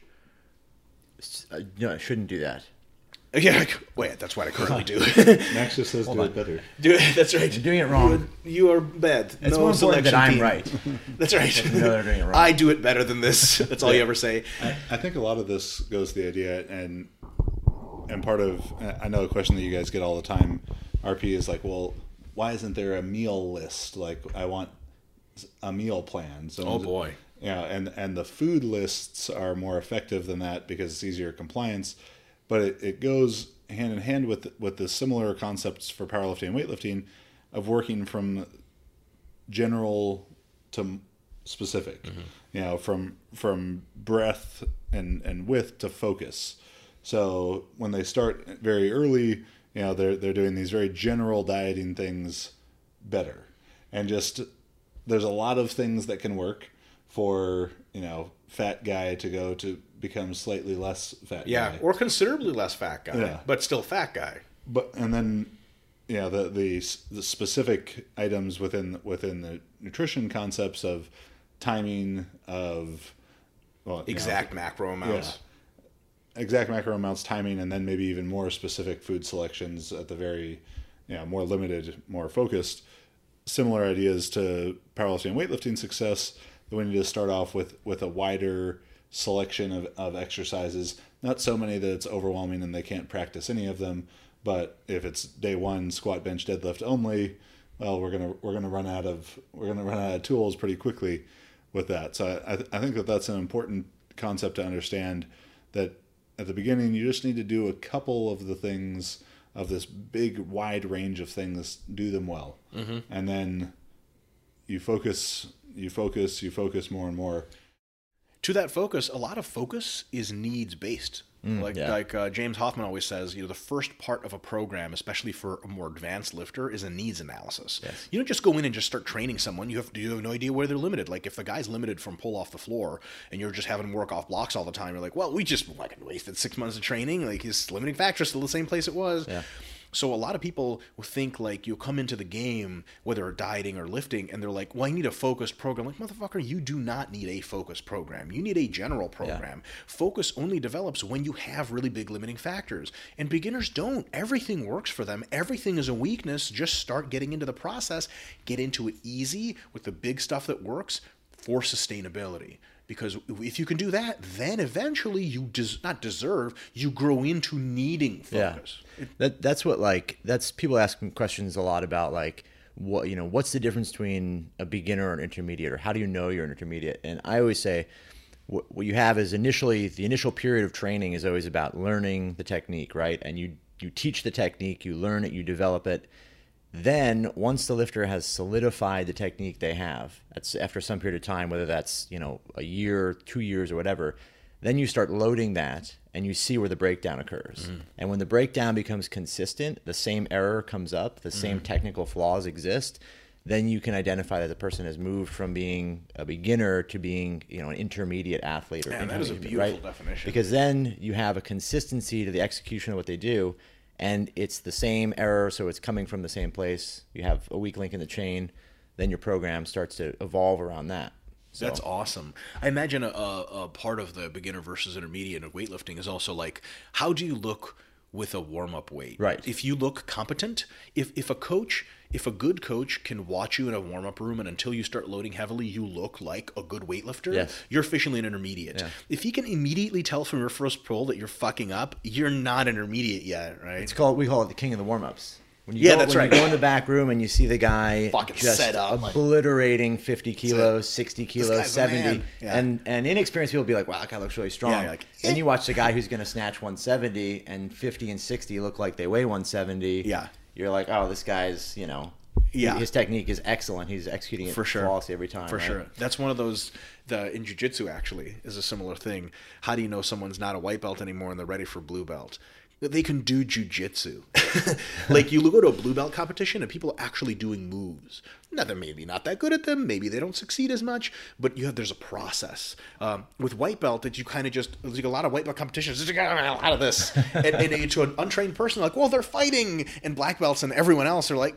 Uh, no, I shouldn't do that. Yeah, wait, that's what I currently do. Max just says do it better. Do it, that's right. You're doing it wrong. You, you are bad. It's no more important that I'm team. right. That's right. No, they're doing it wrong. I do it better than this. That's all you ever say. I, I think a lot of this goes to the idea, and and part of, I know a question that you guys get all the time, R P, is like, well, why isn't there a meal list? Like, I want a meal plan. So oh, boy. Yeah, and, and the food lists are more effective than that because it's easier compliance. but it, it goes hand in hand with with the similar concepts for powerlifting and weightlifting of working from general to specific, mm-hmm. you know, from from breadth and, and width to focus. So when they start very early, you know, they're they're doing these very general dieting things better, and just there's a lot of things that can work for, you know, fat guy to go to become slightly less fat yeah, guy. or considerably less fat guy, yeah. but still fat guy. But and then, yeah, the the the specific items within within the nutrition concepts of timing of well, exact know, macro amounts, yeah, exact macro amounts, timing, and then maybe even more specific food selections at the very, you know, more limited, more focused. Similar ideas to powerlifting and weightlifting success. That we need to start off with with a wider selection of, of exercises, not so many that it's overwhelming and they can't practice any of them. But if it's day one squat, bench, deadlift only, well, we're gonna we're gonna run out of we're gonna run out of tools pretty quickly with that. So I I think that that's an important concept to understand. That at the beginning you just need to do a couple of the things of this big wide range of things, do them well, mm-hmm. and then you focus, you focus, you focus more and more. To that focus, a lot of focus is needs based. Mm, like yeah. like uh, James Hoffman always says, you know, the first part of a program, especially for a more advanced lifter, is a needs analysis. Yes. You don't just go in and just start training someone. You have you have no idea where they're limited. Like if the guy's limited from pull off the floor and you're just having him work off blocks all the time, you're like, well, we just like wasted six months of training. Like his limiting factor is still the same place it was. Yeah. So a lot of people think like you come into the game, whether dieting or lifting, and they're like, well, I need a focused program. Like, motherfucker, you do not need a focused program. You need a general program. Yeah. Focus only develops when you have really big limiting factors. And beginners don't. Everything works for them. Everything is a weakness. Just start getting into the process. Get into it easy with the big stuff that works for sustainability. Because if you can do that, then eventually you des- not deserve, you grow into needing focus. Yeah. That that's what like that's people asking questions a lot about like what you know what's the difference between a beginner or an intermediate, or how do you know you're an intermediate? And I always say what, what you have is initially the initial period of training is always about learning the technique, right? And you you teach the technique, you learn it, you develop it. Then once the lifter has solidified the technique they have, that's after some period of time, whether that's, you know, a year, two years or whatever, then you start loading that and you see where the breakdown occurs. Mm. And when the breakdown becomes consistent, the same error comes up, the mm. same technical flaws exist, then you can identify that the person has moved from being a beginner to being, you know, an intermediate athlete. Or Man, that is a beautiful right? definition. Because then you have a consistency to the execution of what they do. And it's the same error, so it's coming from the same place. You have a weak link in the chain, then your program starts to evolve around that. So. That's awesome. I imagine a, a part of the beginner versus intermediate of weightlifting is also like, how do you look with a warm-up weight? Right. If you look competent, if if a coach, if a good coach can watch you in a warm-up room and until you start loading heavily, you look like a good weightlifter, yes. you're officially an intermediate. Yeah. If he can immediately tell from your first pull that you're fucking up, you're not intermediate yet, right? It's called, we call it the king of the warm-ups. When you yeah, go, that's when right. you go in the back room and you see the guy fucking just set up, obliterating fifty kilos, sixty kilos, seventy, yeah. and and inexperienced people will be like, "Wow, that guy looks really strong." Yeah, like, eh. And you watch the guy who's going to snatch one seventy, and fifty and sixty look like they weigh one seventy. Yeah, you're like, "Oh, this guy's, you know, yeah, his technique is excellent. He's executing it for sure, flawlessly every time." For right? sure, that's one of those. The in jiu-jitsu actually is a similar thing. How do you know someone's not a white belt anymore and they're ready for blue belt? They can do jiu-jitsu. Like you go to a blue belt competition and people are actually doing moves. Now they're maybe not that good at them. Maybe they don't succeed as much, but you have, there's a process. Um, with white belt that you kind of just, there's like a lot of white belt competitions. Just like, out of this. and, and to an untrained person, like, well, they're fighting. And black belts and everyone else are like,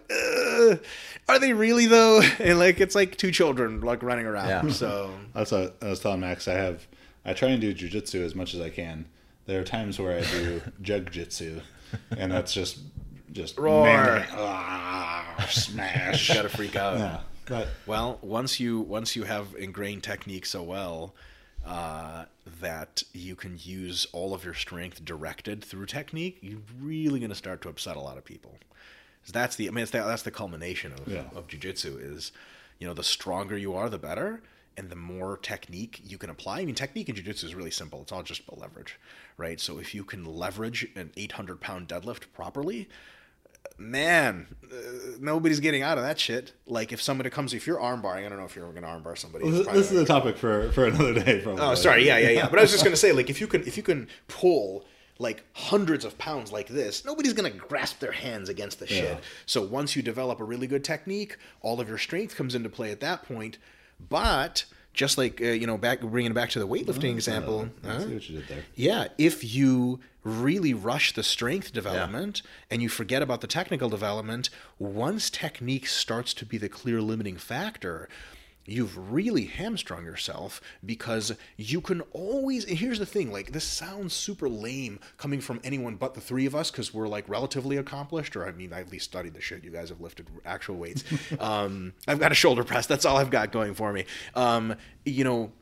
are they really though? And like, it's like two children like running around. Yeah. So that's what I was telling Max. I have, I try and do jiu-jitsu as much as I can. There are times where I do jug-jitsu, and that's just just roar, man, ah, smash. You gotta freak out. Yeah, but well, once you once you have ingrained technique so well uh, that you can use all of your strength directed through technique, you're really gonna start to upset a lot of people. So that's the I mean, it's the, that's the culmination of yeah. of jiu-jitsu is, you know, the stronger you are, the better. and the more technique you can apply. I mean, technique in jiu-jitsu is really simple. It's all just about leverage, right? So if you can leverage an eight hundred pound deadlift properly, man, uh, nobody's getting out of that shit. Like if somebody comes, if you're armbarring, I don't know if you're going to armbar somebody. Well, this is a topic for, for another day. Probably. Oh, sorry. Yeah, yeah, yeah. But I was just going to say, like, if you can, if you can pull like hundreds of pounds like this, nobody's going to grasp their hands against the shit. Yeah. So once you develop a really good technique, all of your strength comes into play at that point. But just like, uh, you know, back bringing it back to the weightlifting oh, example. Uh, I see what you did there. Yeah. If you really rush the strength development yeah. and you forget about the technical development, once technique starts to be the clear limiting factor, you've really hamstrung yourself, because you can always, and here's the thing, like this sounds super lame coming from anyone but the three of us, because we're like relatively accomplished, or I mean, I at least studied the shit. You guys have lifted actual weights. um, I've got a shoulder press. That's all I've got going for me. Um, you know,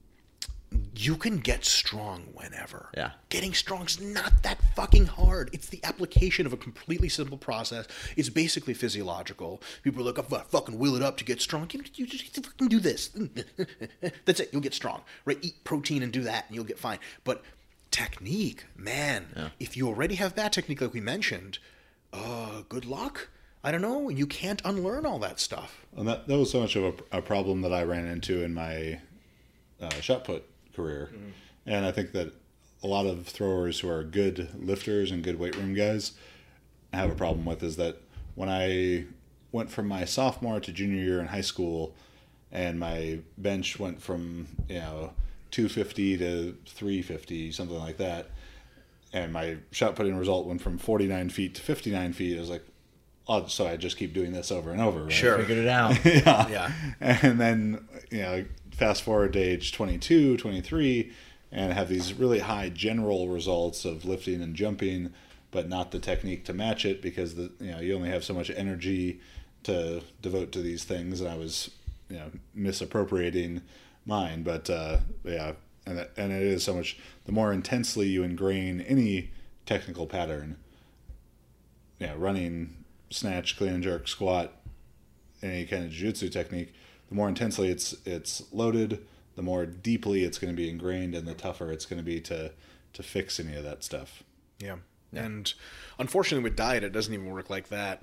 you can get strong whenever. Yeah. Getting strong is not that fucking hard. It's the application of a completely simple process. It's basically physiological. People are like, I've got to fucking will it up to get strong. You, you just fucking do this. That's it. You'll get strong. Right? Eat protein and do that and you'll get fine. But technique, man, yeah. if you already have bad technique like we mentioned, uh, good luck. I don't know. You can't unlearn all that stuff. And that, that was so much of a, a problem that I ran into in my uh, shot put career. Mm-hmm. And I think that a lot of throwers who are good lifters and good weight room guys have a problem with is that when I went from my sophomore to junior year in high school and my bench went from, you know, two fifty to three fifty, something like that, and my shot putting result went from forty-nine feet to fifty-nine feet, I was like, oh, so I just keep doing this over and over, right? Sure. Figured it out. yeah. Yeah. And then, you know, fast forward to age twenty-two, twenty-three, and have these really high general results of lifting and jumping, but not the technique to match it, because the you know you only have so much energy to devote to these things, and I was you know misappropriating mine. But uh, yeah, and that, and it is so much. The more intensely you ingrain any technical pattern, you know, running, snatch, clean and jerk, squat, any kind of jiu-jitsu technique, the more intensely it's it's loaded, the more deeply it's going to be ingrained, and the tougher it's going to be to to fix any of that stuff. Yeah. And unfortunately with diet, it doesn't even work like that.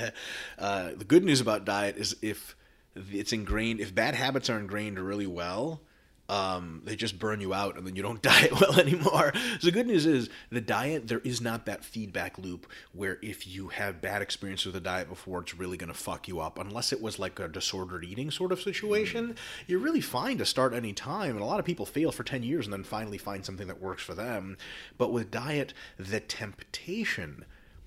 uh, the good news about diet is if it's ingrained, if bad habits are ingrained really well, Um, they just burn you out and then you don't diet well anymore. So the good news is the diet, there is not that feedback loop where if you have bad experience with the diet before, it's really going to fuck you up. Unless it was like a disordered eating sort of situation, mm-hmm. you're really fine to start any time. And a lot of people fail for ten years and then finally find something that works for them. But with diet, the temptation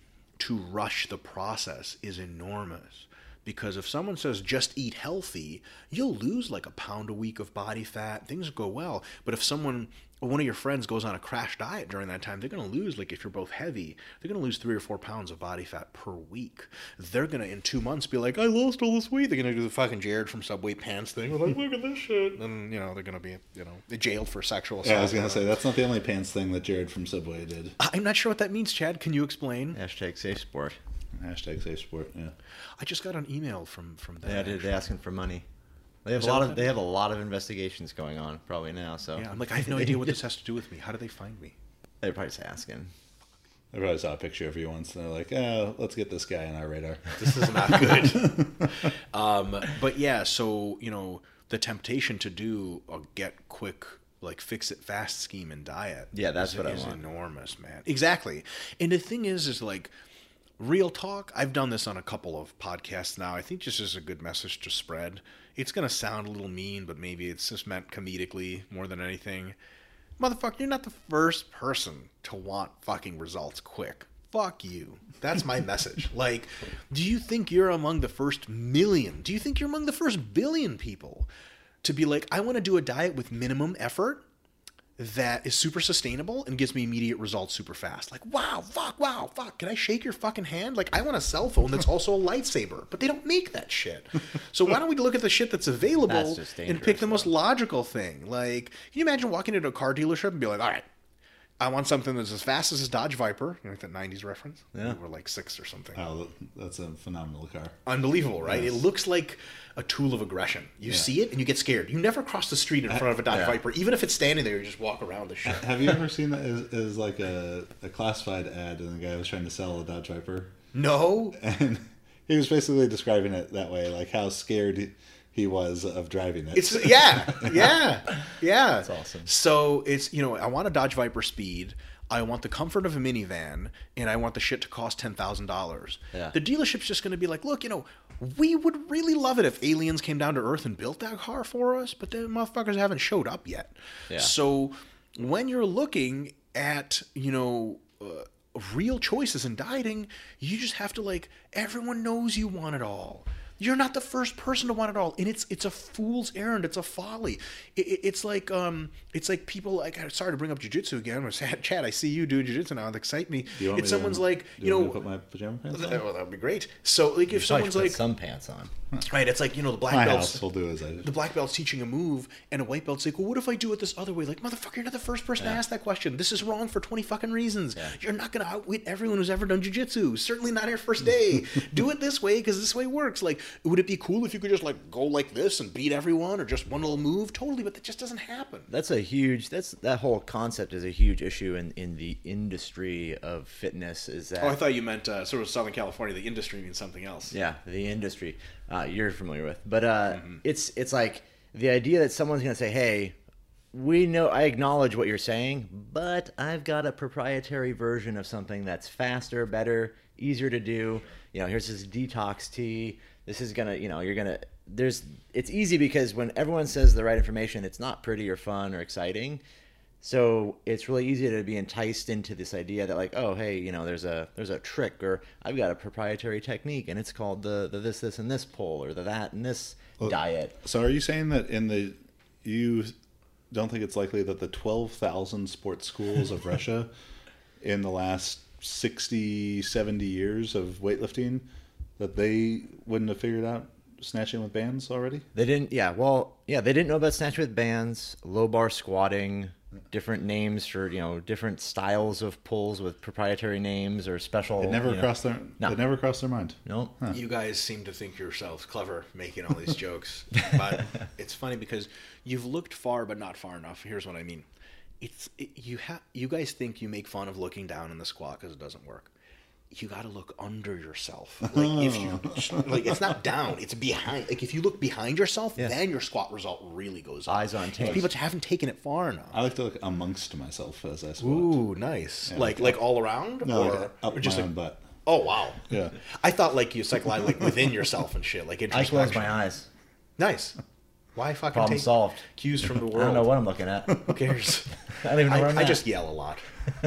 to rush the process is enormous. Because if someone says just eat healthy, you'll lose like a pound a week of body fat. Things go well. But if someone, one of your friends goes on a crash diet during that time, they're going to lose, like if you're both heavy, they're going to lose three or four pounds of body fat per week. They're going to, in two months, be like, I lost all this weight. They're going to do the fucking Jared from Subway Pants thing. We're like, look at this shit. And, you know, they're going to be, you know, jailed for sexual assault. Yeah, I was going to say, that's not the only pants thing that Jared from Subway did. I'm not sure what that means, Chad. Can you explain? Hashtag safe sport. Hashtag safe sport, yeah. I just got an email from, from them. Yeah, they're, they're asking for money. They have a lot of they have a lot of investigations going on probably now. So yeah, I'm like, I have no idea what this has to do with me. How do they find me? They're probably just asking. I probably saw a picture of you once, and they're like, "Oh, let's get this guy on our radar." This is not good. um, but yeah, so you know, the temptation to do a get quick, like fix it fast scheme and diet. Yeah, that's is, what I is want. Enormous, man. Exactly. And the thing is, is like. Real talk, I've done this on a couple of podcasts now. I think this is a good message to spread. It's going to sound a little mean, but maybe it's just meant comedically more than anything. Motherfucker, you're not the first person to want fucking results quick. Fuck you. That's my message. Like, do you think you're among the first million? Do you think you're among the first billion people to be like, I want to do a diet with minimum effort that is super sustainable and gives me immediate results super fast? Like, wow, fuck, wow, fuck. Can I shake your fucking hand? Like, I want a cell phone that's also a lightsaber, but they don't make that shit. So why don't we look at the shit that's available that's and pick the most logical thing? Like, can you imagine walking into a car dealership and be like, all right, I want something that's as fast as a Dodge Viper, you know, like that nineties reference. Yeah. We were like six or something. Oh, that's a phenomenal car. Unbelievable, right? Yes. It looks like a tool of aggression. You Yeah. see it and you get scared. You never cross the street in front of a Dodge Yeah. Viper, even if it's standing there. You just walk around the shit. Have you ever seen that as, as like a, a classified ad and the guy was trying to sell a Dodge Viper? No, And he was basically describing it that way, like how scared he, he was of driving it. it's yeah, yeah, yeah. That's awesome. So it's you know I want a Dodge Viper Speed. I want the comfort of a minivan, and I want the shit to cost ten thousand dollars. Yeah. The dealership's just going to be like, look, you know, we would really love it if aliens came down to Earth and built that car for us, but the motherfuckers haven't showed up yet. Yeah. So when you're looking at, you know, uh, real choices in dieting, you just have to like, everyone knows you want it all. You're not the first person to want it all, and it's it's a fool's errand. It's a folly. It, it, it's like um, it's like people like. I'm sorry to bring up jiu-jitsu again. Chad, I see you doing jiu-jitsu now. It excites me. Do you want It's me someone's to, like do you want me know. to put my pajama pants on? Well, that would be great. So like if Probably someone's should put like some pants on. right, it's like you know the black My belts. house will do as I do. The black belt's teaching a move, and a white belt's like, well, what if I do it this other way? Like, motherfucker, you're not the first person to ask that question. This is wrong for twenty fucking reasons. You're not going to outwit everyone who's ever done jiu-jitsu. Certainly not your first day. Do it this way because this way works. Like, would it be cool if you could just, like, go like this and beat everyone or just one little move? Totally, but that just doesn't happen. That's a huge. That's that whole concept is a huge issue in in the industry of fitness. Is that Oh, I thought you meant uh, sort of Southern California. The industry means something else. yeah, the industry uh, you're familiar with, but uh, it's it's like the idea that someone's gonna say, "Hey, we know I acknowledge what you're saying, but I've got a proprietary version of something that's faster, better, easier to do. You know, here's this detox tea. This is gonna, you know, you're gonna. There's. It's easy because when everyone says the right information, it's not pretty or fun or exciting. So it's really easy to be enticed into this idea that like, oh, hey, you know, there's a there's a trick, or I've got a proprietary technique, and it's called the, the this this and this pull, or the that and this diet. So are you saying that in the you don't think it's likely that the twelve thousand sports schools of Russia in the last sixty, seventy years of weightlifting that they wouldn't have figured out snatching with bands already? They didn't. Yeah, well, yeah, they didn't know about snatch with bands, low bar squatting, different names for you know different styles of pulls with proprietary names or special. It never you know- crossed their No. it never crossed their mind. No. You guys seem to think yourselves clever making all these jokes, but it's funny because you've looked far but not far enough. Here's what I mean: it's it, you have you guys think you make fun of looking down in the squat because it doesn't work. You got to look under yourself. Like if you like, it's not down; it's behind. Like if you look behind yourself, Yeah. then your squat result really goes up. Eyes on tape. People haven't taken it far enough. I like to look amongst myself as I squat. Ooh, nice. like like all around, No, or, like up or just my like own butt. oh wow. Yeah. I thought like you psychologically like within yourself and shit, like I introspection. close my eyes. Nice. Why fucking Problem take solved. cues from the world? I don't know what I'm looking at. Who cares? I don't even know I, where I'm I at. just yell a lot.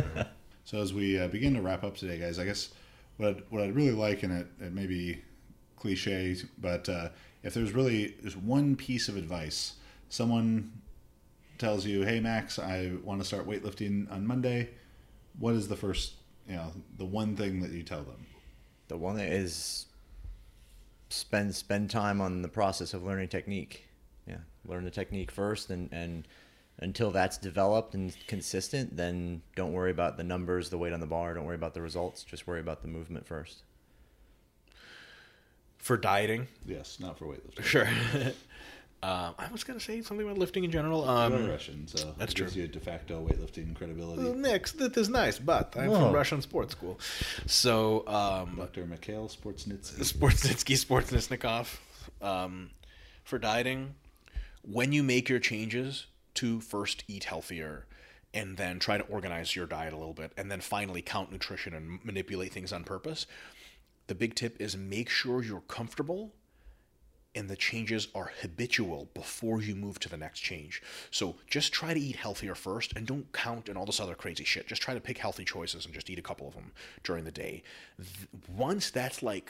So as we uh, begin to wrap up today, guys, I guess what I'd, what I'd really like, and it, it may be cliche, but uh, if there's really just one piece of advice, someone tells you, "Hey Max, I want to start weightlifting on Monday," what is the first, you know, the one thing that you tell them? The one that is spend spend time on the process of learning technique. Yeah, learn the technique first, and and until that's developed and consistent, then don't worry about the numbers, the weight on the bar. Don't worry about the results. Just worry about the movement first. For dieting, Yes, not for weightlifting. sure. um, I was gonna say something about lifting in general. You're Um, Russian, so that's it gives true. you de facto weightlifting credibility. Mix that is nice, but I'm Whoa. from Russian sports school, so um, Doctor Mikhail Sportsnitsky. Sportsnitsky, Sportsnisnikov. Um, for dieting, when you make your changes to first eat healthier and then try to organize your diet a little bit and then finally count nutrition and manipulate things on purpose, the big tip is make sure you're comfortable and the changes are habitual before you move to the next change. So just try to eat healthier first and don't count and all this other crazy shit. Just try to pick healthy choices and just eat a couple of them during the day. Th- Once that's like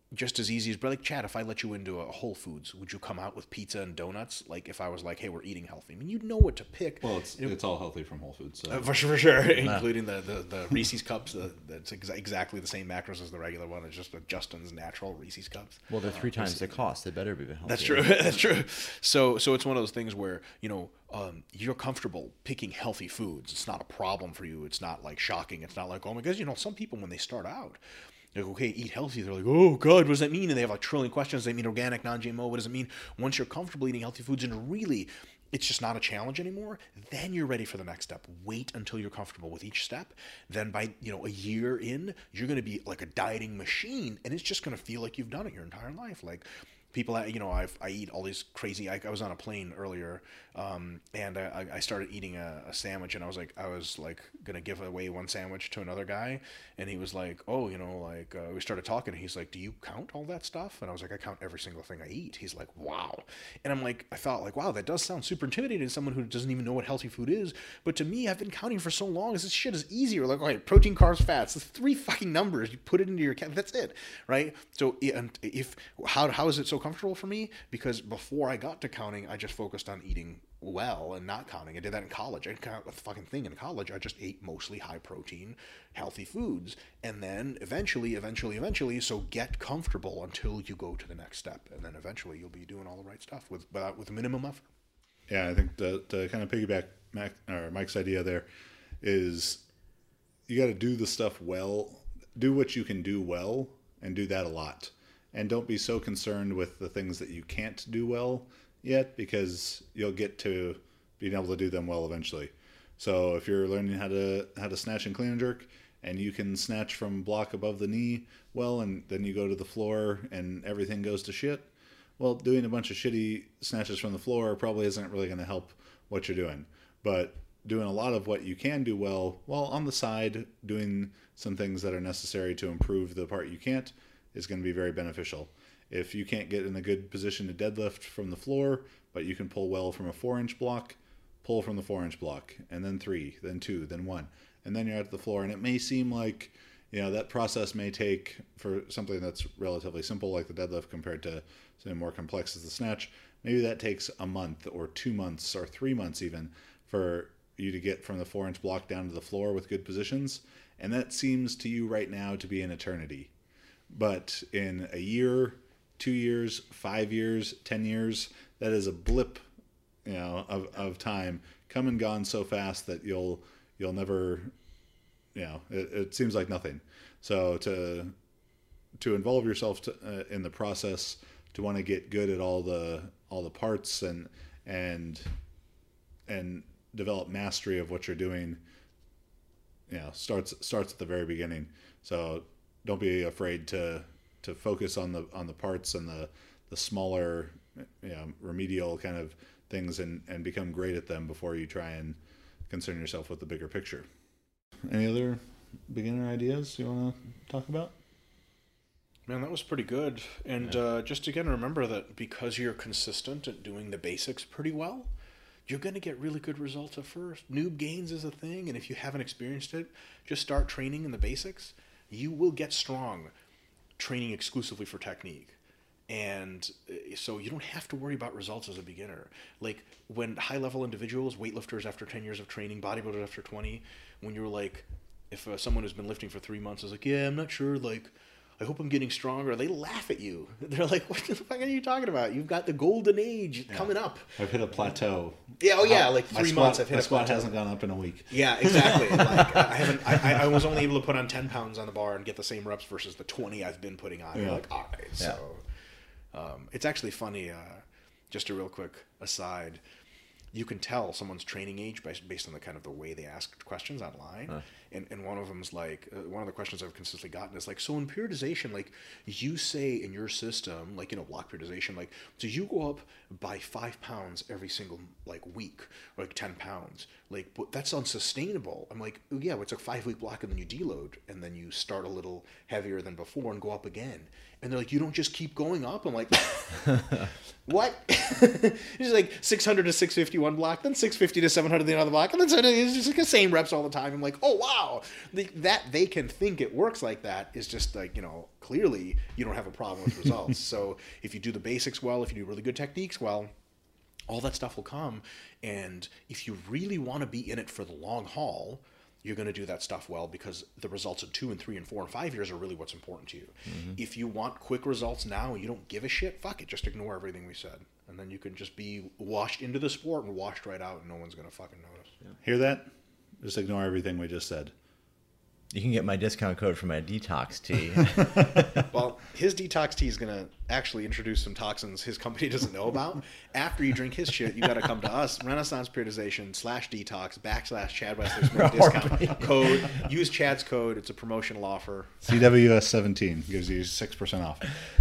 just as easy as, but like, Chad, if I let you into a Whole Foods, would you come out with pizza and donuts? Like, if I was like, hey, we're eating healthy, I mean, you'd know what to pick. Well, it's it, it's all healthy from Whole Foods. So. Uh, for sure, for sure. Including the, the, the Reese's Cups. The, that's exa- exactly the same macros as the regular one. It's just a Justin's natural Reese's Cups. Well, they're three uh, times the cost. They better be healthy. That's true. That's true. So, so it's one of those things where, you know, um, you're comfortable picking healthy foods. It's not a problem for you. It's not like shocking. It's not like, oh my God, you know, some people when they start out, they're like, okay, eat healthy. They're like, oh God, what does that mean? And they have like a trillion questions. They mean organic, non-G M O. What does it mean? Once you're comfortable eating healthy foods and really it's just not a challenge anymore, then you're ready for the next step. Wait until you're comfortable with each step. Then by, you know, a year in, you're going to be like a dieting machine, and it's just going to feel like you've done it your entire life. Like, people, you know, I've, I eat all these crazy, I, I was on a plane earlier, um, and I, I started eating a, a sandwich, and I was like, I was like going to give away one sandwich to another guy, and he was like, oh, you know, like, uh, we started talking, and he's like, do you count all that stuff? And I was like, I count every single thing I eat. He's like, wow. And I'm like, I thought like, wow, that does sound super intimidating to someone who doesn't even know what healthy food is. But to me, I've been counting for so long, this shit is easier. Like, okay, protein, carbs, fats, it's three fucking numbers. You put it into your account, that's it, right? So if, how, how is it so comfortable for me? Because before I got to counting, I just focused on eating well and not counting. I did that in college. I didn't count a fucking thing in college. I just ate mostly high protein, healthy foods. And then eventually, eventually, eventually, so get comfortable until you go to the next step. And then eventually you'll be doing all the right stuff with uh, with minimum effort. Yeah, I think to, to kind of piggyback Mac, or Mike's idea there is you got to do the stuff well, do what you can do well, and do that a lot. And don't be so concerned with the things that you can't do well yet, because you'll get to being able to do them well eventually. So if you're learning how to how to snatch and clean and jerk, and you can snatch from block above the knee well, and then you go to the floor and everything goes to shit, well, doing a bunch of shitty snatches from the floor probably isn't really going to help what you're doing. But doing a lot of what you can do well, while on the side doing some things that are necessary to improve the part you can't, is going to be very beneficial. If you can't get in a good position to deadlift from the floor, but you can pull well from a four-inch block, pull from the four-inch block, and then three, then two, then one, and then you're at the floor. And it may seem like, you know, that process may take, for something that's relatively simple like the deadlift compared to something more complex as the snatch, maybe that takes a month or two months or three months even for you to get from the four-inch block down to the floor with good positions. And that seems to you right now to be an eternity. But in a year, two years, five years, ten years, that is a blip, you know, of, of time come and gone so fast that you'll you'll never, you know, it, it seems like nothing. So to to involve yourself to, uh, in the process, to want to get good at all the all the parts and and and develop mastery of what you're doing, you know, starts starts at the very beginning. So don't be afraid to to focus on the on the parts and the the smaller, you know, remedial kind of things, and and become great at them before you try and concern yourself with the bigger picture. Any other beginner ideas you want to talk about? Man, that was pretty good. And yeah. uh, just again, remember that because you're consistent at doing the basics pretty well, you're going to get really good results at first. Noob gains is a thing, and if you haven't experienced it, just start training in the basics. You will get strong training exclusively for technique. And so you don't have to worry about results as a beginner. Like when high-level individuals, weightlifters after ten years of training, bodybuilders after twenty, when you're like, if uh, someone who's been lifting for three months is like, yeah, I'm not sure, like, I hope I'm getting stronger, they laugh at you. They're like, what the fuck are you talking about? You've got the golden age yeah. coming up. I've hit a plateau. Yeah, oh yeah, like three squat, months I've hit my a squat plateau. hasn't gone up in a week. Yeah, exactly. like, I haven't. I, I was only able to put on ten pounds on the bar and get the same reps versus the twenty I've been putting on. Yeah. You're like, all right. So yeah. um, it's actually funny. Uh, just a real quick aside. You can tell someone's training age based, based on the kind of the way they ask questions online. Huh. And and one of them's like, uh, one of the questions I've consistently gotten is like, so in periodization, like you say in your system, like, you know, block periodization, like, so you go up by five pounds every single like week, or like ten pounds, like, but that's unsustainable. I'm like, oh, yeah, well, it's a five week block and then you deload and then you start a little heavier than before and go up again. And they're like, you don't just keep going up? I'm like, what? It's like six hundred to six fifty one block, then six fifty to seven hundred the other block, and then it's just like the same reps all the time. I'm like, oh, wow. wow. The, that they can think it works like that is just like, you know, clearly you don't have a problem with results. So if you do the basics well, if you do really good techniques well, all that stuff will come. And if you really want to be in it for the long haul, you're going to do that stuff well, because the results of two and three and four and five years are really what's important to you. Mm-hmm. If you want quick results now and you don't give a shit, fuck it. Just ignore everything we said. And then you can just be washed into the sport and washed right out, and no one's going to fucking notice. Yeah. Hear that? Just ignore everything we just said. You can get my discount code for my detox tea. Well, his detox tea is going to actually introduce some toxins his company doesn't know about. After you drink his shit, you got to come to us, Renaissance Periodization slash detox backslash Chad Wesley Smith discount code. Use Chad's code. It's a promotional offer. C W S seventeen gives you six percent off.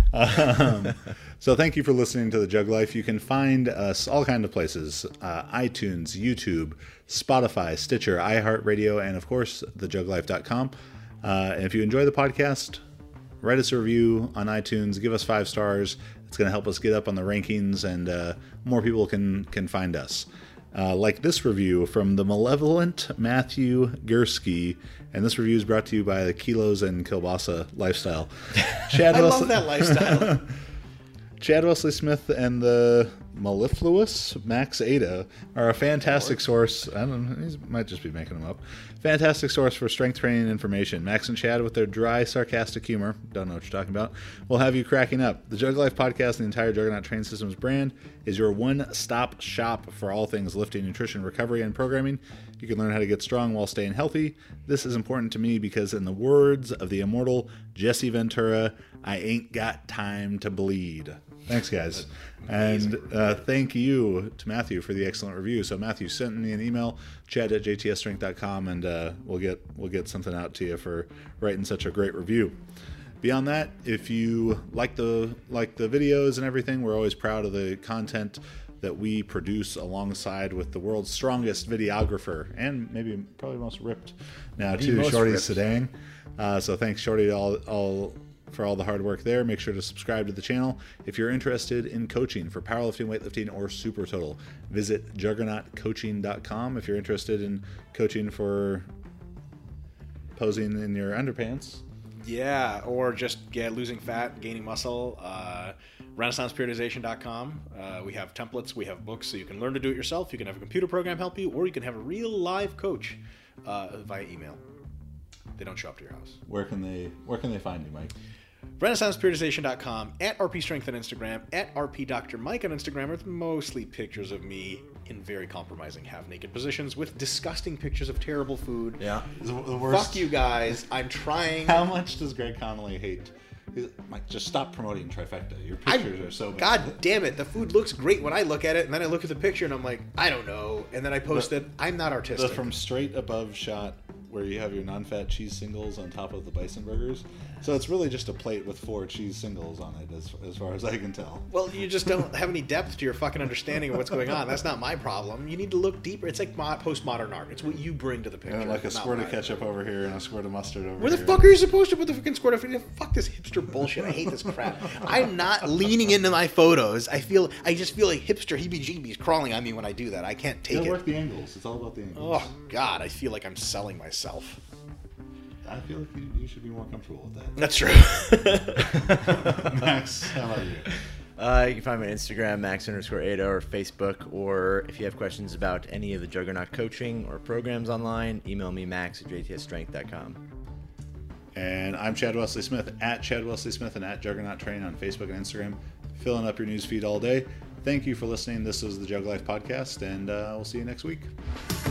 Um, so thank you for listening to The Jug Life. You can find us all kinds of places, uh, iTunes, YouTube, Spotify, Stitcher, iHeartRadio, and of course, the jug life dot com. Uh, and if you enjoy the podcast, write us a review on iTunes, give us five stars. It's going to help us get up on the rankings, and uh, more people can, can find us. Uh, like this review from the malevolent Matthew Gursky, and this review is brought to you by the Kilos and Kielbasa lifestyle. Chad I Wesley- love that lifestyle. Chad Wesley Smith and the Mellifluous Max Ada are a fantastic source. I don't know, he might just be making them up. Fantastic source for strength training information. Max and Chad, with their dry, sarcastic humor, don't know what you're talking about, will have you cracking up. The Jug Life podcast and the entire Juggernaut Training Systems brand is your one-stop shop for all things lifting, nutrition, recovery, and programming. You can learn how to get strong while staying healthy. This is important to me because, in the words of the immortal Jesse Ventura, I ain't got time to bleed. Thanks, guys. And uh, thank you to Matthew for the excellent review. So Matthew sent me an email, chad at j t s strength dot com, and uh, we'll get we'll get something out to you for writing such a great review. Beyond that, if you like the like the videos and everything, we're always proud of the content that we produce alongside with the world's strongest videographer, and maybe probably most ripped now too, Shorty Sedang. Uh, so thanks, Shorty, all all. for all the hard work there. Make sure to subscribe to the channel. If you're interested in coaching for powerlifting, weightlifting, or super total, visit juggernaut coaching dot com. If you're interested in coaching for posing in your underpants. Yeah, or just yeah, losing fat, gaining muscle. Uh, Renaissance Periodization dot com. Uh, we have templates, we have books, so you can learn to do it yourself. You can have a computer program help you, or you can have a real live coach uh, via email. They don't show up to your house. Where can they Where can they find you, Mike? Renaissance Periodization dot com, at R P Strength on Instagram, at R P Doctor Mike on Instagram, with mostly pictures of me in very compromising half-naked positions with disgusting pictures of terrible food. Yeah. The worst. Fuck you guys. I'm trying. How much does Greg Connolly hate? He's, Mike, just stop promoting Trifecta. Your pictures I, are so bad. God damn it. The food looks great when I look at it, and then I look at the picture and I'm like, I don't know. And then I post the, it. I'm not artistic. The from straight above shot where you have your non-fat cheese singles on top of the bison burgers. So it's really just a plate with four cheese singles on it, as, as far as I can tell. Well, you just don't have any depth to your fucking understanding of what's going on. That's not my problem. You need to look deeper. It's like mo- postmodern art. It's what you bring to the picture. Yeah, like a squirt of mine. ketchup over here and a squirt of mustard over Where here. the fuck are you supposed to put the fucking squirt of? Fuck this hipster bullshit. I hate this crap. I'm not leaning into my photos. I feel, I just feel like hipster heebie-jeebies crawling on me when I do that. I can't take It'll it. work the angles. It's all about the angles. Oh God, I feel like I'm selling myself. I feel like you, you should be more comfortable with that. That's true. Max, how about you? Uh, you can find me on Instagram, max underscore Ada, or Facebook, or if you have questions about any of the Juggernaut coaching or programs online, email me, max at j t s strength dot com. And I'm Chad Wesley Smith, at Chad Wesley Smith and at Juggernaut Train on Facebook and Instagram, filling up your news feed all day. Thank you for listening. This is the Jug Life Podcast, and uh, we'll see you next week.